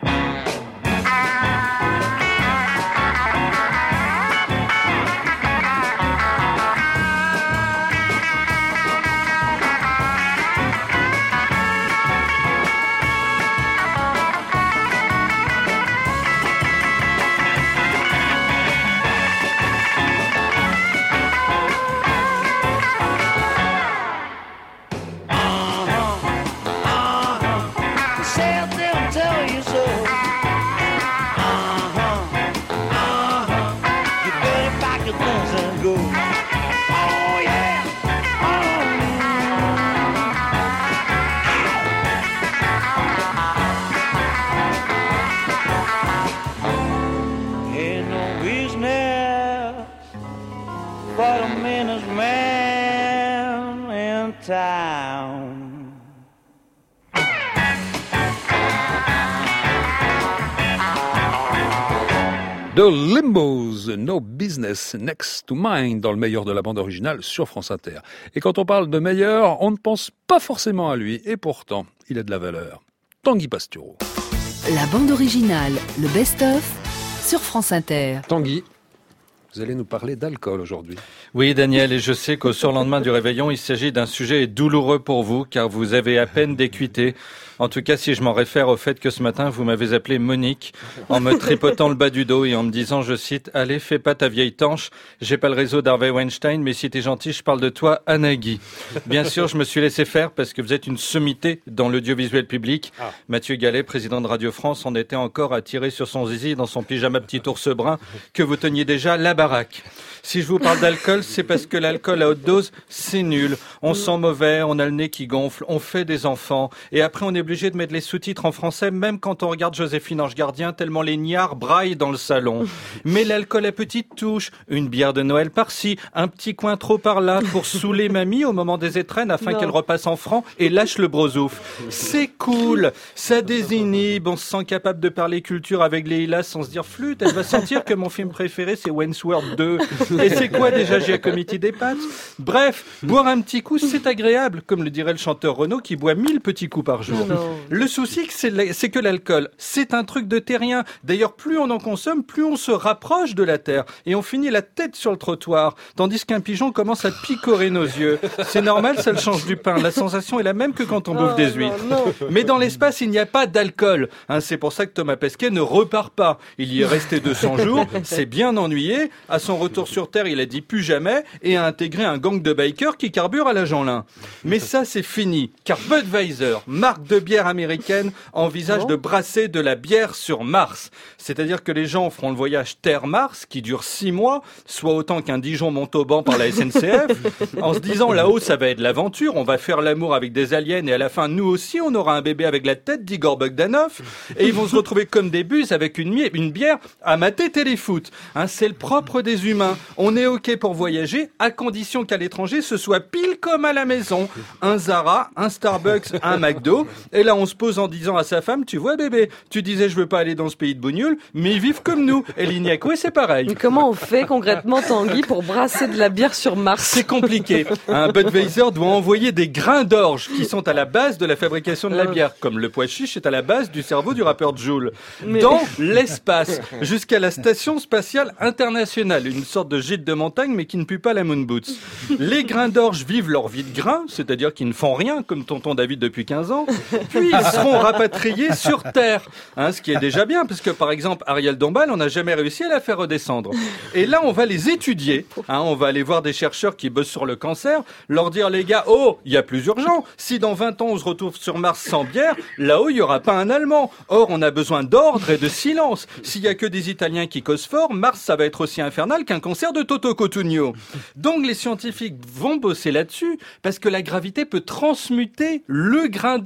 The Limbos, No Business Next to Mine, dans le meilleur de la bande originale sur France Inter. Et quand on parle de meilleur, on ne pense pas forcément à lui, et pourtant, il a de la valeur. Tanguy Pastureau. La bande originale, le best-of, sur France Inter. Tanguy, vous allez nous parler d'alcool aujourd'hui. Oui, Daniel, et je sais qu'au surlendemain du réveillon, il s'agit d'un sujet douloureux pour vous, car vous avez à peine d'équité. En tout cas, si je m'en réfère au fait que ce matin, vous m'avez appelé Monique, en me tripotant le bas du dos et en me disant, je cite, « Allez, fais pas ta vieille tanche, j'ai pas le réseau d'Harvey Weinstein, mais si t'es gentil, je parle de toi, Anagui. » Bien sûr, je me suis laissé faire parce que vous êtes une sommité dans l'audiovisuel public. Ah. Mathieu Gallet, président de Radio France, en était encore à tirer sur son zizi dans son pyjama petit ours brun que vous teniez déjà la baraque. Si je vous parle d'alcool, c'est parce que l'alcool à haute dose, c'est nul. On sent mauvais, on a le nez qui gonfle, on fait des enfants. Et après, on est obligé de mettre les sous-titres en français, même quand on regarde Joséphine Ange Gardien, tellement les niards braillent dans le salon. Mais l'alcool à petite touche, une bière de Noël par-ci, un petit coin trop par-là, pour saouler mamie au moment des étrennes afin non. qu'elle repasse en franc et lâche le brosouf. C'est cool, ça désinhibe, on se sent capable de parler culture avec les Hilas sans se dire flûte, elle va sentir que mon film préféré c'est Wentworth deux. Et c'est quoi déjà Giacometti des pâtes? Bref, boire un petit coup, c'est agréable, comme le dirait le chanteur Renaud qui boit mille petits coups par jour. Non. Le souci, c'est, c'est que l'alcool, c'est un truc de terrien. D'ailleurs, plus on en consomme, plus on se rapproche de la terre. Et on finit la tête sur le trottoir, tandis qu'un pigeon commence à picorer nos yeux. C'est normal, ça le change du pain. La sensation est la même que quand on bouffe oh, des huîtres. Non, non. Mais dans l'espace, il n'y a pas d'alcool. Hein, c'est pour ça que Thomas Pesquet ne repart pas. Il y est resté deux cents jours, s'est bien ennuyé. À son retour sur Terre, il a dit plus jamais et a intégré un gang de bikers qui carbure à la Jeanlin. Mais ça, c'est fini, car Budweiser, marque de bière américaine, envisage bon. de brasser de la bière sur Mars. C'est-à-dire que les gens feront le voyage Terre-Mars, qui dure six mois, soit autant qu'un Dijon-Montauban par la S N C F, en se disant là-haut, ça va être l'aventure, on va faire l'amour avec des aliens et à la fin, nous aussi, on aura un bébé avec la tête d'Igor Bogdanov, et ils vont se retrouver comme des buses avec une, une bière à mater téléfoot. Hein, c'est le propre des humains. On est OK pour voyager, à condition qu'à l'étranger, ce soit pile comme à la maison. Un Zara, un Starbucks, un McDo. Et là, on se pose en disant à sa femme, tu vois bébé, tu disais je veux pas aller dans ce pays de bougnoules, mais ils vivent comme nous. Et l'Ignacoué, c'est pareil. Mais comment on fait concrètement, Tanguy, pour brasser de la bière sur Mars? C'est compliqué. Un Budweiser doit envoyer des grains d'orge qui sont à la base de la fabrication de la bière, comme le pois chiche est à la base du cerveau du rappeur Jul. Mais... dans l'espace, jusqu'à la station spatiale internationale, une sorte de gîte de montagne, mais qui ne pue pas la moon boots. Les grains d'orge vivent leur vie de grains, c'est-à-dire qu'ils ne font rien, comme tonton David depuis quinze ans, puis ils seront rapatriés sur Terre. Hein, ce qui est déjà bien, parce que par exemple, Ariel Dombal, on n'a jamais réussi à la faire redescendre. Et là, on va les étudier. Hein, on va aller voir des chercheurs qui bossent sur le cancer, leur dire, les gars, oh, il y a plus urgent. Si dans vingt ans, on se retrouve sur Mars sans bière, là-haut, il n'y aura pas un Allemand. Or, on a besoin d'ordre et de silence. S'il n'y a que des Italiens qui causent fort, Mars, ça va être aussi infernal qu'un concert de Toto Cotugno. Donc, les scientifiques vont bosser là-dessus, parce que la gravité peut transmuter le grain d'orge.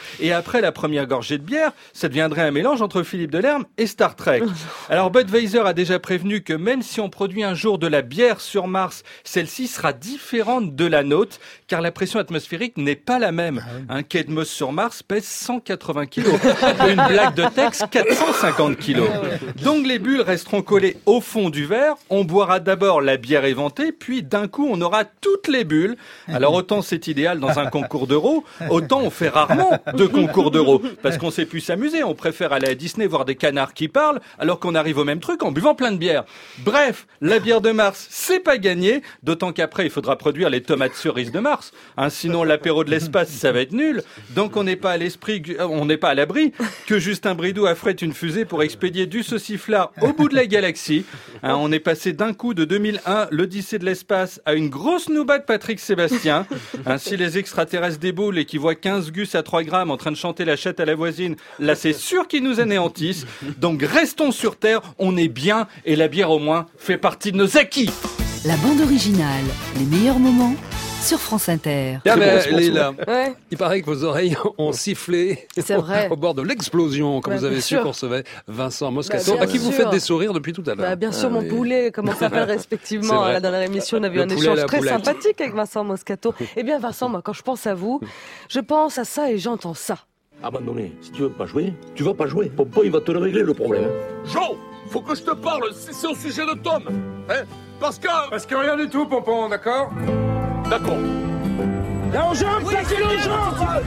Et après la première gorgée de bière, ça deviendrait un mélange entre Philippe Delerme et Star Trek. Alors Budweiser a déjà prévenu que même si on produit un jour de la bière sur Mars, celle-ci sera différente de la nôtre, car la pression atmosphérique n'est pas la même. Un Kedmos sur Mars pèse cent quatre-vingts kilos. Une Black de Tex, quatre cent cinquante kilos. Donc les bulles resteront collées au fond du verre. On boira d'abord la bière éventée, puis d'un coup on aura toutes les bulles. Alors autant c'est idéal dans un concours d'euro, autant on fait rarement de concours d'euro. Parce qu'on sait plus s'amuser. On préfère aller à Disney voir des canards qui parlent, alors qu'on arrive au même truc en buvant plein de bière. Bref, la bière de Mars, c'est pas gagné. D'autant qu'après il faudra produire les tomates cerises de Mars. Hein, sinon l'apéro de l'espace, ça va être nul. Donc on n'est pas à l'esprit, on n'est pas à l'abri que Justin Bridou affrète une fusée pour expédier du sauciflard au bout de la galaxie. Hein, on est passé d'un coup de deux mille un, l'Odyssée de l'espace, à une grosse nouba de Patrick Sébastien. Ainsi les extraterrestres déboulent et qui voient quinze gus à trois grammes en train de chanter la chatte à la voisine, là c'est sûr qu'ils nous anéantissent. Donc restons sur Terre, on est bien et la bière au moins fait partie de nos acquis. La bande originale, les meilleurs moments sur France Inter. Ah ben, bon, Léla, ouais. il paraît que vos oreilles ont sifflé c'est vrai. au bord de l'explosion quand bah, vous avez su qu'on recevait Vincent Moscato, bah, à qui sûr. vous faites des sourires depuis tout à l'heure. Bah, bien sûr, ah, mon mais... poulet, comment ça s'appelle respectivement là, dans la émission, on a eu Le un poulet, échange très poulette. sympathique avec Vincent Moscato. Eh bien Vincent, moi quand je pense à vous, je pense à ça et j'entends ça. Abandonné, si tu veux pas jouer, tu vas pas jouer. Popo, il va te le régler le problème. Joe, faut que je te parle, c'est au sujet de Tom. Hein? Parce que... Parce que rien du tout, Pompon, d'accord? D'accord. Là, aux jambes, oui, placez les jambes.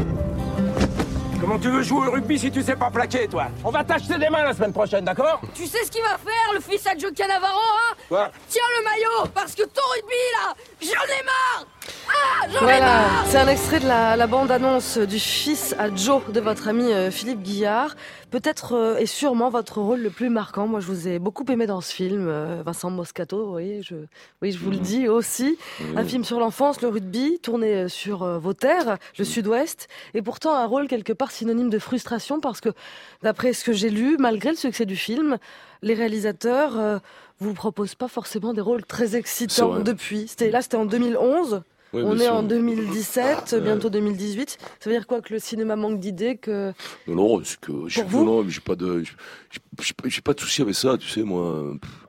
Comment tu veux jouer au rugby si tu sais pas plaquer, toi? On va t'acheter des mains la semaine prochaine, d'accord? Tu sais ce qu'il va faire, le fils à Joe Cannavaro, hein? Quoi? Tiens le maillot, parce que ton rugby, là, j'en ai marre! Ah, j'en ai Voilà, marre! c'est un extrait de la, la bande-annonce du fils à Joe de votre ami euh, Philippe Guillard. Peut-être euh, et sûrement votre rôle le plus marquant. Moi, je vous ai beaucoup aimé dans ce film, euh, Vincent Moscato, vous voyez, je, oui, je vous le dis aussi. Un film sur l'enfance, le rugby, tourné sur euh, vos terres, le sud-ouest, et pourtant un rôle quelque part synonyme de frustration parce que, d'après ce que j'ai lu, malgré le succès du film, les réalisateurs euh, vous proposent pas forcément des rôles très excitants depuis. C'était, là, c'était en deux mille onze. Oui, on est sûr. en deux mille dix-sept, bientôt deux mille dix-huit. Ça veut dire quoi, que le cinéma manque d'idées, que... Non, non, c'est que j'ai, vous non, j'ai pas de, j'ai, j'ai, j'ai pas de souci avec ça, tu sais, moi.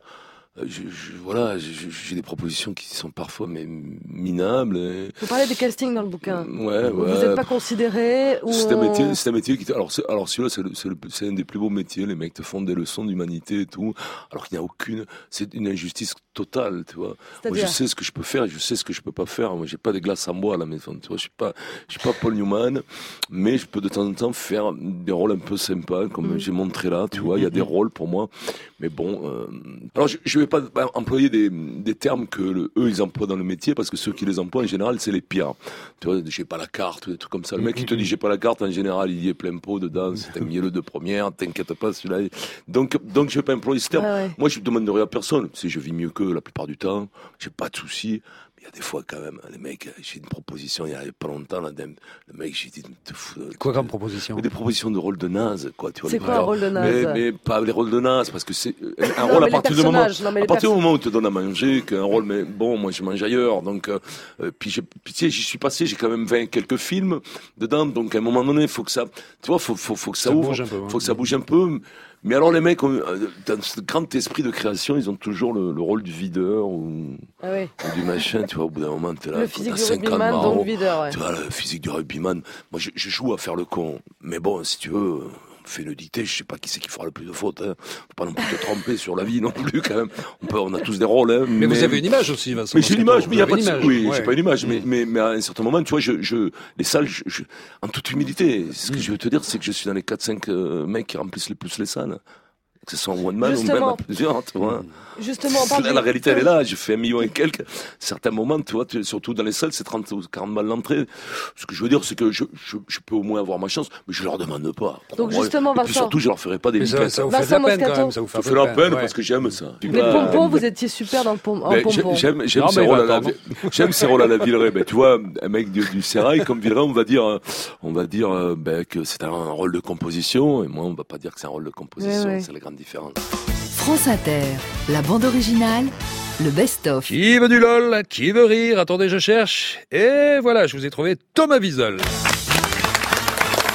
Je, je, voilà, je, j'ai des propositions qui sont parfois mais minables. Et... Vous parlez des castings dans le bouquin. Ouais, ouais. Vous n'êtes pas considéré ou C'est un on... métier, c'est un métier qui. Alors, c'est, alors celui-là, c'est, le, c'est, le, c'est un des plus beaux métiers. Les mecs te font des leçons d'humanité et tout, alors qu'il n'y a aucune. C'est une injustice totale, tu vois. Moi, je sais ce que je peux faire et je sais ce que je peux pas faire. Moi, j'ai pas des glaces en bois à la maison, tu vois. Je suis pas, je suis pas Paul Newman, mais je peux de temps en temps faire des rôles un peu sympas, comme mmh. j'ai montré là, tu vois. Il y a des rôles pour moi, mais bon. Euh... Alors, je, je vais pas employer des, des termes que le, eux ils emploient dans le métier, parce que ceux qui les emploient en général c'est les pires. Tu vois, j'ai pas la carte, des trucs comme ça. Le mec qui te dit j'ai pas la carte, en général il y est plein pot dedans, c'est un mielleux de première, t'inquiète pas celui-là. Donc donc je vais pas employer ce terme. Ah ouais. Moi je demanderai à personne. Si je vis mieux qu'eux la plupart du temps, j'ai pas de soucis. Il y a des fois quand même, les mecs, j'ai une proposition il y a pas longtemps, là, le mec, j'ai dit, te fous, quoi comme proposition? Des propositions de rôle de naze, quoi, tu vois. C'est quoi un rôle de naze? mais, mais pas les rôles de naze, parce que c'est un rôle à partir du moment, non, à partir du moment où on te donne à manger, qu'un rôle, mais bon, moi je mange ailleurs, donc, euh, puis, je, puis tu sais, j'y suis passé, j'ai quand même vingt quelques films dedans, donc à un moment donné, il faut que ça, tu vois, faut, faut, faut que ça, ça ouvre, bouge un peu, hein. Faut que ça bouge un peu. Mais alors les mecs, dans ce grand esprit de création, ils ont toujours le, le rôle du videur ou, ah oui. ou du machin, tu vois, au bout d'un moment, t'es là, le physique du rugbyman, donc videur, ouais. Tu vois, le physique du rugbyman. Moi, je, je joue à faire le con. Mais bon, si tu veux, on fait une dictée, je sais pas qui c'est qui fera le plus de fautes, hein. Faut pas non plus te tromper sur la vie non plus, quand même. On peut, on a tous des rôles, hein. Mais, mais vous avez une image aussi, Vincent. Mais j'ai une image, mais il y a pas de, image. oui, ouais. j'ai pas une image, mais, mais, mais à un certain moment, tu vois, je, je, les salles, je, je, en toute humilité, ce que mm. je veux te dire, c'est que je suis dans les quatre cinq euh, mecs qui remplissent le plus les salles. Que ce soit en one man Justement. ou même à plusieurs, tu vois. Justement, on parle la, la réalité, elle est là. J'ai fait un million et quelques. Certains moments, tu vois, tu, surtout dans les salles, c'est trente ou quarante balles l'entrée. Ce que je veux dire, c'est que je, je, je peux au moins avoir ma chance, mais je leur demande pas. Donc, justement, Vincent. Et puis surtout, je leur ferai pas des mais ça, ça vous fait de la peine, quand même. Ça vous fait, fait la peine, peine ouais. Parce que j'aime ça. Les pompons, vous étiez super dans le pom- en pompon. J'aime, j'aime, non, ces rôles à la, j'aime ces rôles à la Villeray. Ben, tu vois, un mec du, du Sérail, comme Villeray, on va dire, on va dire, ben, que c'est un rôle de composition, et moi, on va pas dire que c'est un rôle de composition. Ouais, ouais. C'est la grande différence. France Inter, la bande originale, le best-of. Qui veut du lol? Qui veut rire? Attendez, je cherche. Et voilà, je vous ai trouvé Thomas Wiesel.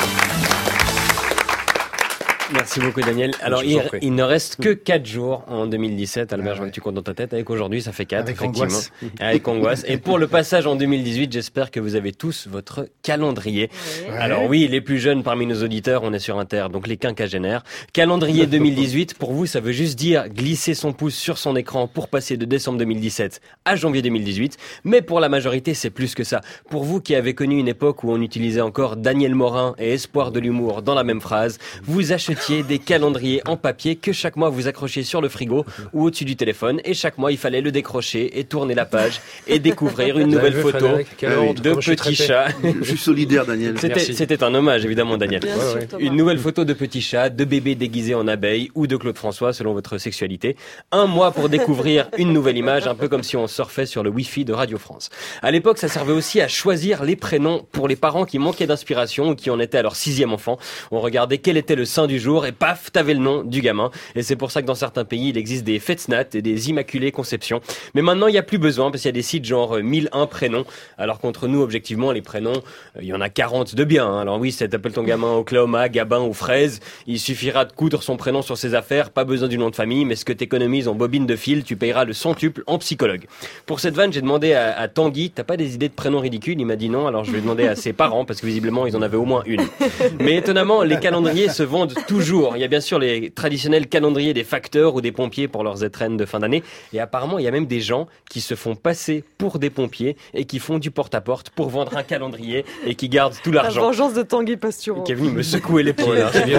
Merci beaucoup Daniel. Alors il, il ne reste que quatre jours en deux mille dix-sept. Albert, ah, je vois que tu comptes dans ta tête. Avec aujourd'hui, ça fait quatre. Avec effectivement. Angoisse. Avec angoisse. Et pour le passage en deux mille dix-huit, j'espère que vous avez tous votre calendrier. Ouais. Alors oui, les plus jeunes parmi nos auditeurs, on est sur Inter, donc les quinquagénaires. Calendrier deux mille dix-huit, pour vous, ça veut juste dire glisser son pouce sur son écran pour passer de décembre deux mille dix-sept à janvier deux mille dix-huit. Mais pour la majorité, c'est plus que ça. Pour vous qui avez connu une époque où on utilisait encore Daniel Morin et Espoir de l'humour dans la même phrase, vous achetiez des calendriers en papier que chaque mois vous accrochiez sur le frigo ou au-dessus du téléphone, et chaque mois il fallait le décrocher et tourner la page et découvrir une nouvelle photo de petit chat. Je suis solidaire, Daniel. C'était, c'était un hommage évidemment, Daniel. Bien sûr, Thomas. Une nouvelle photo de petit chat, de bébé déguisé en abeille ou de Claude François selon votre sexualité. Un mois pour découvrir une nouvelle image, un peu comme si on surfait sur le Wi-Fi de Radio France. À l'époque, ça servait aussi à choisir les prénoms pour les parents qui manquaient d'inspiration ou qui en étaient à leur sixième enfant. On regardait quel était le saint du jour et paf, t'avais le nom du gamin. Et c'est pour ça que dans certains pays, il existe des Fetsnat et des Immaculées Conceptions. Mais maintenant, il n'y a plus besoin parce qu'il y a des sites genre mille un prénoms. Alors qu'entre nous, objectivement, les prénoms, il y en a quarante de bien. Alors oui, ça t'appelle ton gamin Oklahoma, Gabin ou Fraise. Il suffira de coudre son prénom sur ses affaires. Pas besoin du nom de famille, mais ce que t'économises en bobine de fil, tu payeras le centuple en psychologue. Pour cette vanne, j'ai demandé à, à Tanguy, t'as pas des idées de prénoms ridicules? Il m'a dit non. Alors je vais demander à ses parents parce que visiblement, ils en avaient au moins une. Mais étonnamment, les calendriers se vendent toujours. Il y a bien sûr les traditionnels calendriers des facteurs ou des pompiers pour leurs étrennes de fin d'année. Et apparemment, il y a même des gens qui se font passer pour des pompiers et qui font du porte-à-porte pour vendre un calendrier et qui gardent tout l'argent. La vengeance de Tanguy Pastureau. Qui est venu me secouer l'épaule. Hein. C'est,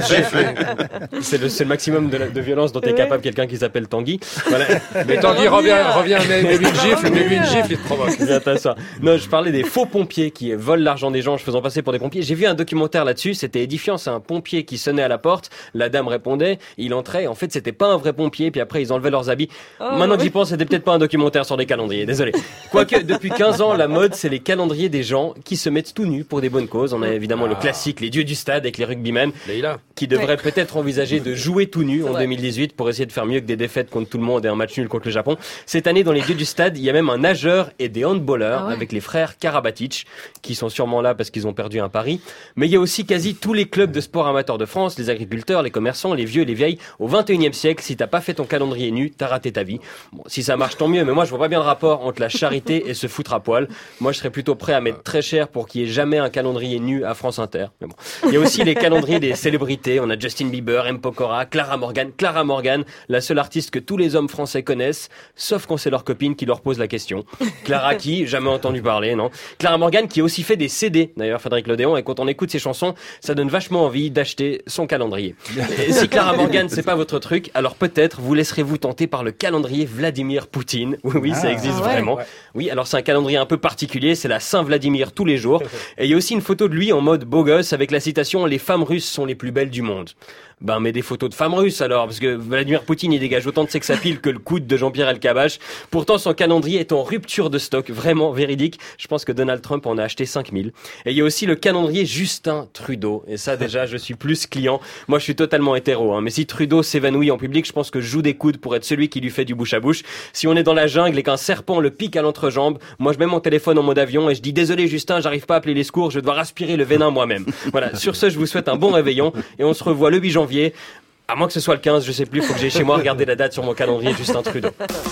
c'est, le, c'est le maximum de, la, de violence dont est capable quelqu'un qui s'appelle Tanguy. Voilà. Mais Tanguy revient, revient, mets-lui une gifle, mets-lui une gifle, il te provoque. Ça. Non, je parlais des faux pompiers qui volent l'argent des gens en se faisant passer pour des pompiers. J'ai vu un documentaire là-dessus, c'était édifiant. C'est un pompier qui sonnait à la porte, la dame répondait, il entrait. En fait, c'était pas un vrai pompier, puis après ils enlevaient leurs habits. Oh, Maintenant oui. que j'y pense, c'était peut-être pas un documentaire sur des calendriers. Désolé. Quoique depuis quinze ans, la mode, c'est les calendriers des gens qui se mettent tout nus pour des bonnes causes. On a évidemment ah. le classique, les dieux du stade avec les rugbymen, Leïla. qui devraient ouais. peut-être envisager de jouer tout nus en deux mille dix-huit pour essayer de faire mieux que des défaites contre tout le monde et un match nul contre le Japon. Cette année, dans les dieux du stade, il y a même un nageur et des handballeurs ah ouais. avec les frères Karabatic, qui sont sûrement là parce qu'ils ont perdu un pari. Mais il y a aussi quasi tous les clubs de sport amateurs de France, les agriculteurs, les commerçants, les vieux, les vieilles. Au vingt et unième siècle, si t'as pas fait ton calendrier nu, t'as raté ta vie. Bon, si ça marche, tant mieux, mais moi je vois pas bien le rapport entre la charité et se foutre à poil. Moi je serais plutôt prêt à mettre très cher pour qu'il y ait jamais un calendrier nu à France Inter. Mais bon. Il y a aussi les calendriers des célébrités. On a Justin Bieber, M. Pokora, Clara Morgan. Clara Morgan, la seule artiste que tous les hommes français connaissent, sauf quand c'est leur copine qui leur pose la question. Clara qui, jamais entendu parler, non. Clara Morgan qui a aussi fait des C D, d'ailleurs Frédéric Lodéon, et quand on écoute ses chansons, ça donne vachement envie d'acheter son calendrier. Et si Clara Morgan c'est pas votre truc, alors peut-être vous laisserez-vous tenter par le calendrier Vladimir Poutine. Oui, oui, ah, ça existe ah ouais, vraiment. Ouais. Oui, alors c'est un calendrier un peu particulier, c'est la Saint-Vladimir tous les jours. Et il y a aussi une photo de lui en mode beau gosse avec la citation « Les femmes russes sont les plus belles du monde ». Ben, mais des photos de femmes russes alors, parce que Vladimir Poutine, il dégage autant de sex appeal que le coude de Jean-Pierre Elkabbach. Pourtant, son calendrier est en rupture de stock, vraiment véridique. Je pense que Donald Trump en a acheté cinq mille. Et il y a aussi le calendrier Justin Trudeau. Et ça, déjà, je suis plus client. Moi, je suis totalement hétéro, hein. Mais si Trudeau s'évanouit en public, je pense que je joue des coudes pour être celui qui lui fait du bouche à bouche. Si on est dans la jungle et qu'un serpent le pique à l'entrejambe, moi, je mets mon téléphone en mode avion et je dis désolé, Justin, j'arrive pas à appeler les secours, je vais devoir aspirer le venin moi-même. Voilà. Sur ce, je vous souhaite un bon réveillon et on se revoit le huit janvier. À moins que ce soit le quinze, je sais plus, faut que j'aille chez moi regarder la date sur mon calendrier Justin Trudeau.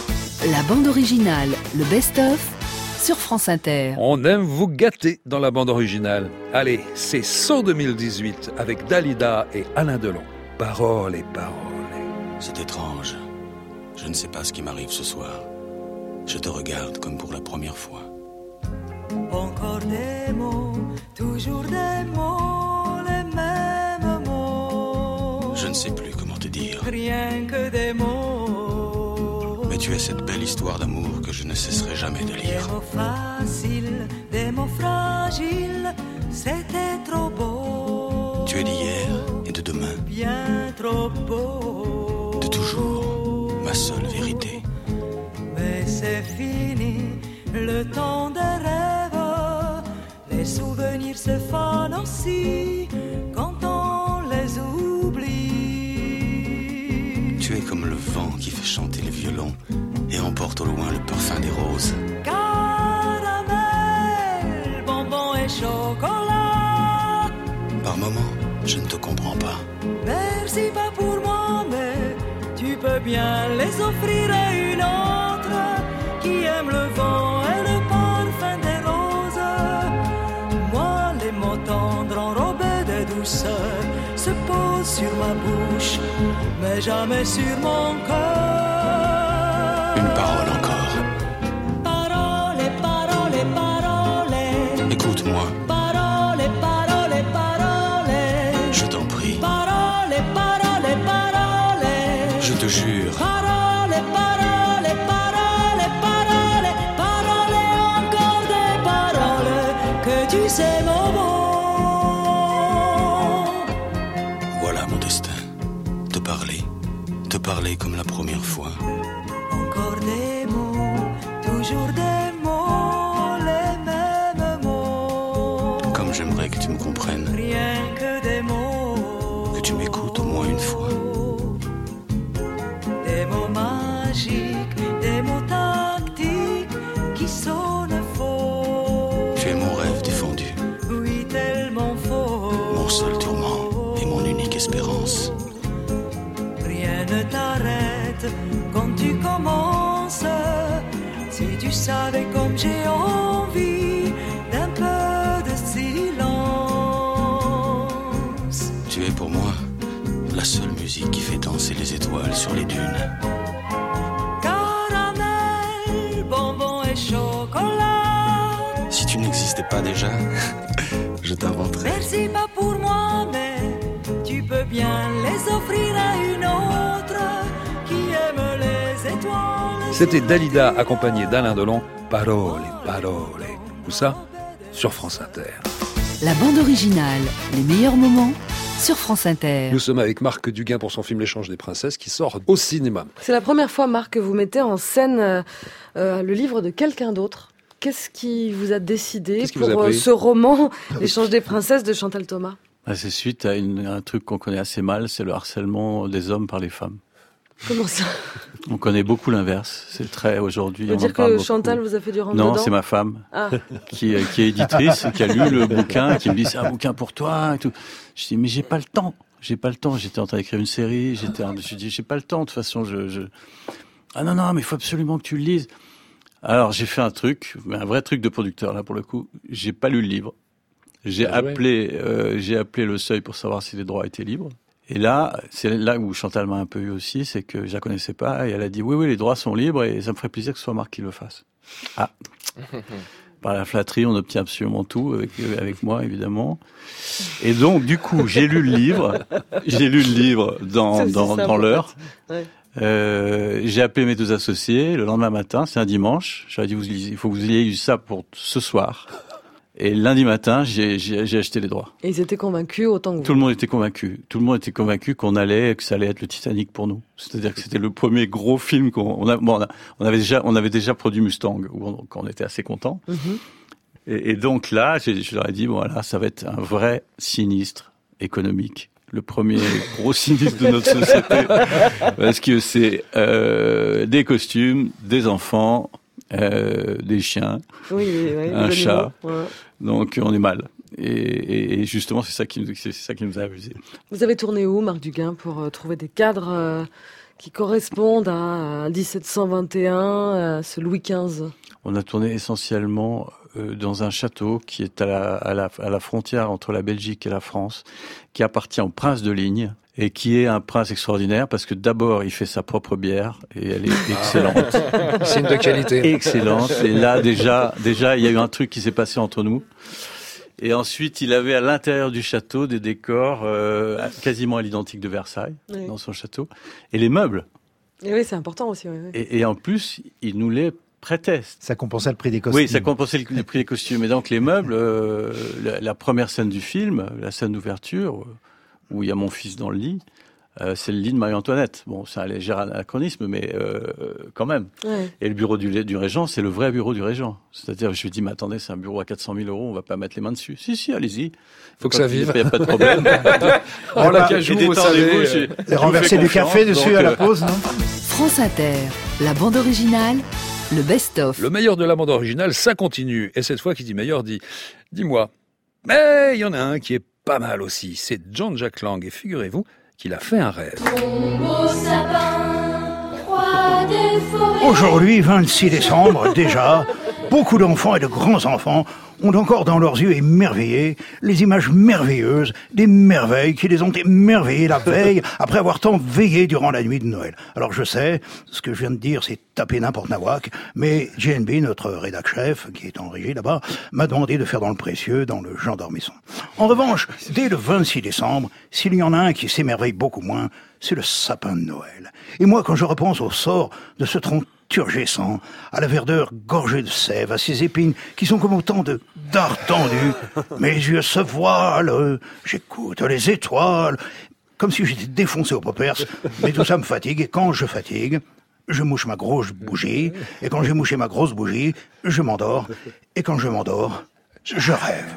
La bande originale, le best-of, sur France Inter. On aime vous gâter dans la bande originale. Allez, c'est Saut deux mille dix-huit avec Dalida et Alain Delon. Paroles et paroles. C'est étrange. Je ne sais pas ce qui m'arrive ce soir. Je te regarde comme pour la première fois. Encore des mots, toujours des mots, les mêmes mots. Je ne sais plus comment te dire. Rien que des mots. Mais tu es cette belle histoire d'amour que je ne cesserai jamais de lire. Des mots faciles, des mots fragiles, c'était trop beau. Tu es d'hier et de demain. Bien trop beau. De toujours, ma seule vérité. Mais c'est fini, le temps des rêves. Les souvenirs se fanent aussi quand on les oublie. Tu es comme le vent qui fait chanter les violons et emporte au loin le parfum des roses. Caramel, bonbons et chocolat. Par moments, je ne te comprends pas. Merci pas pour moi, mais tu peux bien les offrir à une autre qui aime le vent et le parfum des roses. Moi, les mots tendres enrobés de douceur se posent sur ma bouche, mais jamais sur mon cœur. Une parole encore. Parole, parole, parole. Écoute-moi. Parole, parole, parole. Je t'en prie. Parole, parole, parole. Je te jure. Parole, parole, parole, parole. Parole, encore des paroles que tu sais mon mot. Voilà mon destin. Te parler. Te parler comme la première fois. Encore des mots, toujours des mots, les mêmes mots. Comme j'aimerais que tu me comprennes. Rien que des mots. Que tu m'écoutes au moins une fois. Des mots magiques, des mots tactiques qui sonnent faux. Tu es mon rêve défendu. Oui, tellement faux. Mon seul tourment et mon unique espérance. Rien ne t'arrête quand tu commences. Si tu savais comme j'ai envie d'un peu de silence. Tu es pour moi la seule musique qui fait danser les étoiles sur les dunes. Caramel, bonbon et chocolat. Si tu n'existais pas déjà, je t'inventerais. Merci pas pour moi, mais tu peux bien les offrir à une autre qui aime les étoiles. C'était Dalida accompagnée d'Alain Delon. Parole, parole. Tout ça sur France Inter. La bande originale, les meilleurs moments sur France Inter. Nous sommes avec Marc Duguin pour son film L'échange des princesses qui sort au cinéma. C'est la première fois, Marc, que vous mettez en scène euh, euh, le livre de quelqu'un d'autre. Qu'est-ce qui vous a décidé Qu'est-ce qui pour vous a pris euh, ce roman, L'échange des princesses de Chantal Thomas? Ah, c'est suite à une, un truc qu'on connaît assez mal, c'est le harcèlement des hommes par les femmes. Comment ça? On connaît beaucoup l'inverse. C'est très aujourd'hui. Vous on dire en parle que beaucoup. Chantal vous a fait du rentre Non, dedans? c'est ma femme Ah. qui, est- qui est éditrice, qui a lu le bouquin, qui me dit c'est un bouquin pour toi et tout. Je dis mais j'ai pas le temps. J'ai pas le temps. J'étais en train d'écrire une série. J'étais. en- Je dis j'ai pas le temps. De toute façon, je. je... Ah non non, mais il faut absolument que tu le lises. Alors j'ai fait un truc, un vrai truc de producteur là pour le coup. J'ai pas lu le livre. J'ai Ah ouais. appelé, euh, j'ai appelé le Seuil pour savoir si les droits étaient libres. Et là, c'est là où Chantal m'a un peu eu aussi, c'est que je la connaissais pas et elle a dit oui oui les droits sont libres et ça me ferait plaisir que ce soit Marc qui le fasse. Ah. Par la flatterie, on obtient absolument tout avec, avec moi, évidemment. Et donc, du coup, j'ai lu le livre. J'ai lu le livre dans, C'est dans, ça, dans en l'heure. fait. Ouais. Euh, j'ai appelé mes deux associés le lendemain matin, c'est un dimanche. Je leur ai dit, vous, lisez- il faut que vous ayez eu ça pour ce soir. Et lundi matin, j'ai, j'ai, j'ai acheté les droits. Et ils étaient convaincus autant que vous. Tout le monde était convaincu. Tout le monde était convaincu qu'on allait, que ça allait être le Titanic pour nous. C'est-à-dire que c'était le premier gros film qu'on on a, bon, on, a, on avait déjà, on avait déjà produit Mustang, où on, quand on était assez contents. Mhm. Et, et donc là, j'ai, je leur ai dit, bon, voilà, ça va être un vrai sinistre économique. Le premier gros sinistre de notre société. Parce que c'est euh, des costumes, des enfants, euh, des chiens, Oui, oui, oui, un les chat. animaux, ouais. Donc on est mal. Et, et, et justement, c'est ça qui nous, c'est ça qui nous a amusés. Vous avez tourné où, Marc Duguin, pour euh, trouver des cadres euh, qui correspondent à dix-sept cent vingt et un, à ce Louis quinze? On a tourné essentiellement euh, dans un château qui est à la, à, la, à la frontière entre la Belgique et la France, qui appartient au prince de Ligne et qui est un prince extraordinaire parce que d'abord il fait sa propre bière et elle est excellente. Signe de qualité. Excellente. Et là déjà, déjà il y a eu un truc qui s'est passé entre nous. Et ensuite, il avait à l'intérieur du château des décors euh, quasiment à l'identique de Versailles, Oui. dans son château. Et les meubles. Et oui, c'est important aussi. Oui, oui. Et, et en plus, il nous les prêtait. Ça compensait le prix des costumes. Oui, ça compensait le, le prix des costumes. Et donc les meubles, euh, la, la première scène du film, la scène d'ouverture, où il y a mon fils dans le lit, euh, c'est le lit de Marie-Antoinette. Bon, c'est un léger anachronisme, mais euh, quand même. Ouais. Et le bureau du, du régent, c'est le vrai bureau du régent. C'est-à-dire, je lui dis, mais attendez, c'est un bureau à quatre cent mille euros, on va pas mettre les mains dessus. Si, si, allez-y. Faut que ça vive. Il n'y a pas de problème. Oh, la cajou, vous savez. j'ai- Et je vous renverser fais du café confiance, dessus donc, à la euh, pause, non? France Inter, la bande originale, le best-of. Le meilleur de la bande originale, ça continue. Et cette fois, qui dit meilleur dit, dis-moi. Mais il y en a un qui est pas mal aussi. C'est John Jack Lang et figurez-vous qu'il a fait un rêve. Mon beau sapin, roi des forêts. Aujourd'hui, vingt-six décembre, déjà, beaucoup d'enfants et de grands-enfants ont encore dans leurs yeux émerveillés les images merveilleuses des merveilles qui les ont émerveillés la veille après avoir tant veillé durant la nuit de Noël. Alors je sais, ce que je viens de dire, c'est taper n'importe nawak, mais J N B, notre rédac chef, qui est en régie là-bas, m'a demandé de faire dans le précieux, dans le gendarmisson. En revanche, dès le vingt-six décembre, s'il y en a un qui s'émerveille beaucoup moins, c'est le sapin de Noël. Et moi, quand je repense au sort de ce tronc turgescent, à la verdeur gorgée de sève, à ses épines qui sont comme autant de dards tendus, mes yeux se voilent, j'écoute les étoiles, comme si j'étais défoncé au poppers, mais tout ça me fatigue, et quand je fatigue, je mouche ma grosse bougie, et quand j'ai mouché ma grosse bougie, je m'endors, et quand je m'endors, je rêve.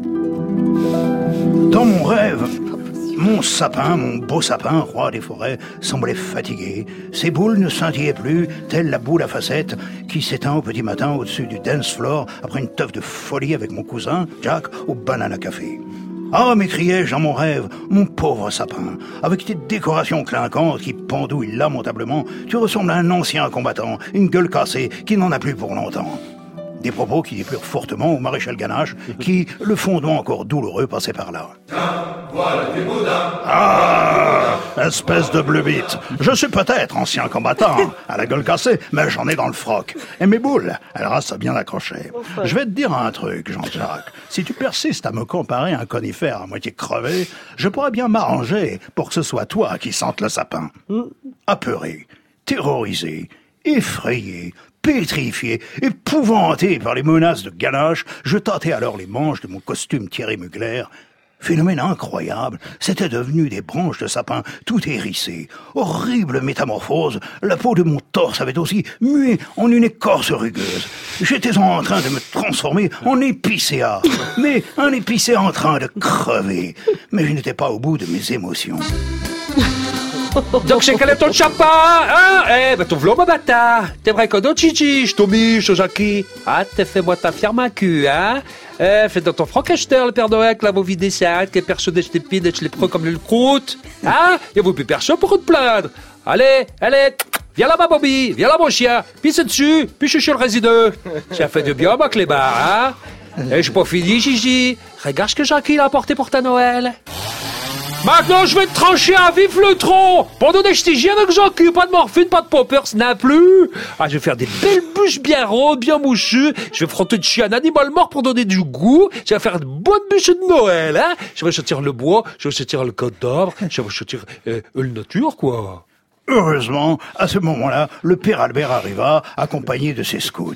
Dans mon rêve, mon sapin, mon beau sapin, roi des forêts, semblait fatigué. Ses boules ne scintillaient plus, telle la boule à facettes qui s'éteint au petit matin au-dessus du dance floor après une teuf de folie avec mon cousin, Jack, au banana café. Ah, m'écriai-je dans mon rêve, mon pauvre sapin, avec tes décorations clinquantes qui pendouillent lamentablement, tu ressembles à un ancien combattant, une gueule cassée qui n'en a plus pour longtemps. Des propos qui déplurent fortement au maréchal Ganache, qui, le fondement encore douloureux, passait par là. Voilà tes boudins. Ah, espèce de bleu-bite. Je suis peut-être ancien combattant, à la gueule cassée, mais j'en ai dans le froc. Et mes boules, elles restent bien accrochées. Je vais te dire un truc, Jean-Jacques. Si tu persistes à me comparer à un conifère à moitié crevé, je pourrais bien m'arranger pour que ce soit toi qui sente le sapin. Apeuré, terrorisé, effrayé, pétrifié, épouvanté par les menaces de Ganache, je tâtais alors les manches de mon costume Thierry Mugler. Phénomène incroyable, c'était devenu des branches de sapin tout hérissées. Horrible métamorphose, la peau de mon torse avait aussi mué en une écorce rugueuse. J'étais en train de me transformer en épicéa, mais un épicéa en train de crever. Mais je n'étais pas au bout de mes émotions. Donc j'ai calé ton chapa, hein? Eh, ben ton v'là, ma bâtard. T'es vrai que Chichi, je t'omiche, Jackie. Ah, t'es fait moi ta firme à cul, hein? Eh, fais dans ton Frankenstein, le Père Noël, là, vos vies des sacs, qui est persuadé que je t'épide et je les prends comme le croûte. Hein? Y'a vous plus personne pour te plaindre. Allez, allez, viens là-bas, Bobby, viens là, mon chien. Pisse dessus, puis je suis le résident. Ça fait du bien, ma clébard, hein? Et je suis pas fini, Gigi. Regarde ce que Jackie a apporté pour ta Noël. Maintenant, je vais te trancher à vif le tronc. Pendant des ch'tigiennes que j'occupe, pas de morphine, pas de poppers, n'a plus. Ah, je vais faire des belles bûches bien rondes, bien mouchues. Je vais frotter de chien un animal mort pour donner du goût. Je vais faire de bonnes bûches de Noël, hein. Je vais sortir le bois, je vais sortir le cadavre, je vais sortir euh, le nature, quoi. Heureusement, à ce moment-là, le père Albert arriva, accompagné de ses scouts.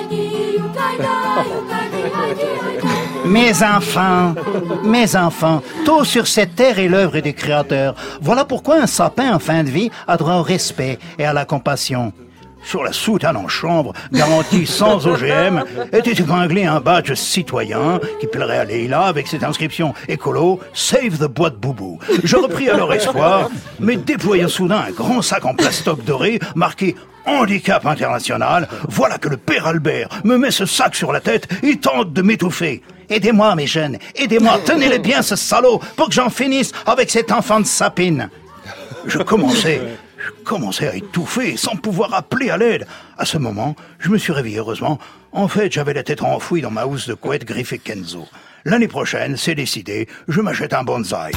Mes enfants, mes enfants, tout sur cette terre est l'œuvre des créateurs. Voilà pourquoi un sapin en fin de vie a droit au respect et à la compassion. Sur la soutane en chambre, garantie sans O G M, était épinglé un badge citoyen qui plairait à Leïla avec cette inscription écolo « Save the bois de boubou ». Je repris alors espoir, mais déployant soudain un grand sac en plastoc doré marqué « Handicap international », voilà que le père Albert me met ce sac sur la tête et tente de m'étouffer. Aidez-moi, mes jeunes, aidez-moi, tenez-les bien, ce salaud, pour que j'en finisse avec cet enfant de sapine. Je commençais... Je commençais à étouffer sans pouvoir appeler à l'aide. À ce moment, je me suis réveillé heureusement. En fait, j'avais la tête enfouie dans ma housse de couette griffée Kenzo. L'année prochaine, c'est décidé, je m'achète un bonsaï.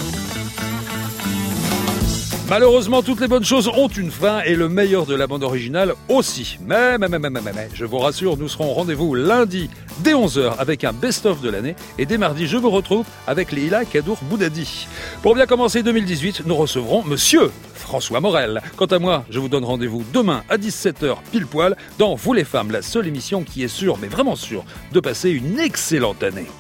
Malheureusement, toutes les bonnes choses ont une fin et le meilleur de la bande originale aussi. Mais, mais, mais, mais, mais, mais, je vous rassure, nous serons au rendez-vous lundi dès onze heures avec un best-of de l'année et dès mardi, je vous retrouve avec Leïla Kadour Boudadi. Pour bien commencer deux mille dix-huit, nous recevrons Monsieur François Morel. Quant à moi, je vous donne rendez-vous demain à dix-sept heures pile poil dans Vous les femmes, la seule émission qui est sûre, mais vraiment sûre, de passer une excellente année.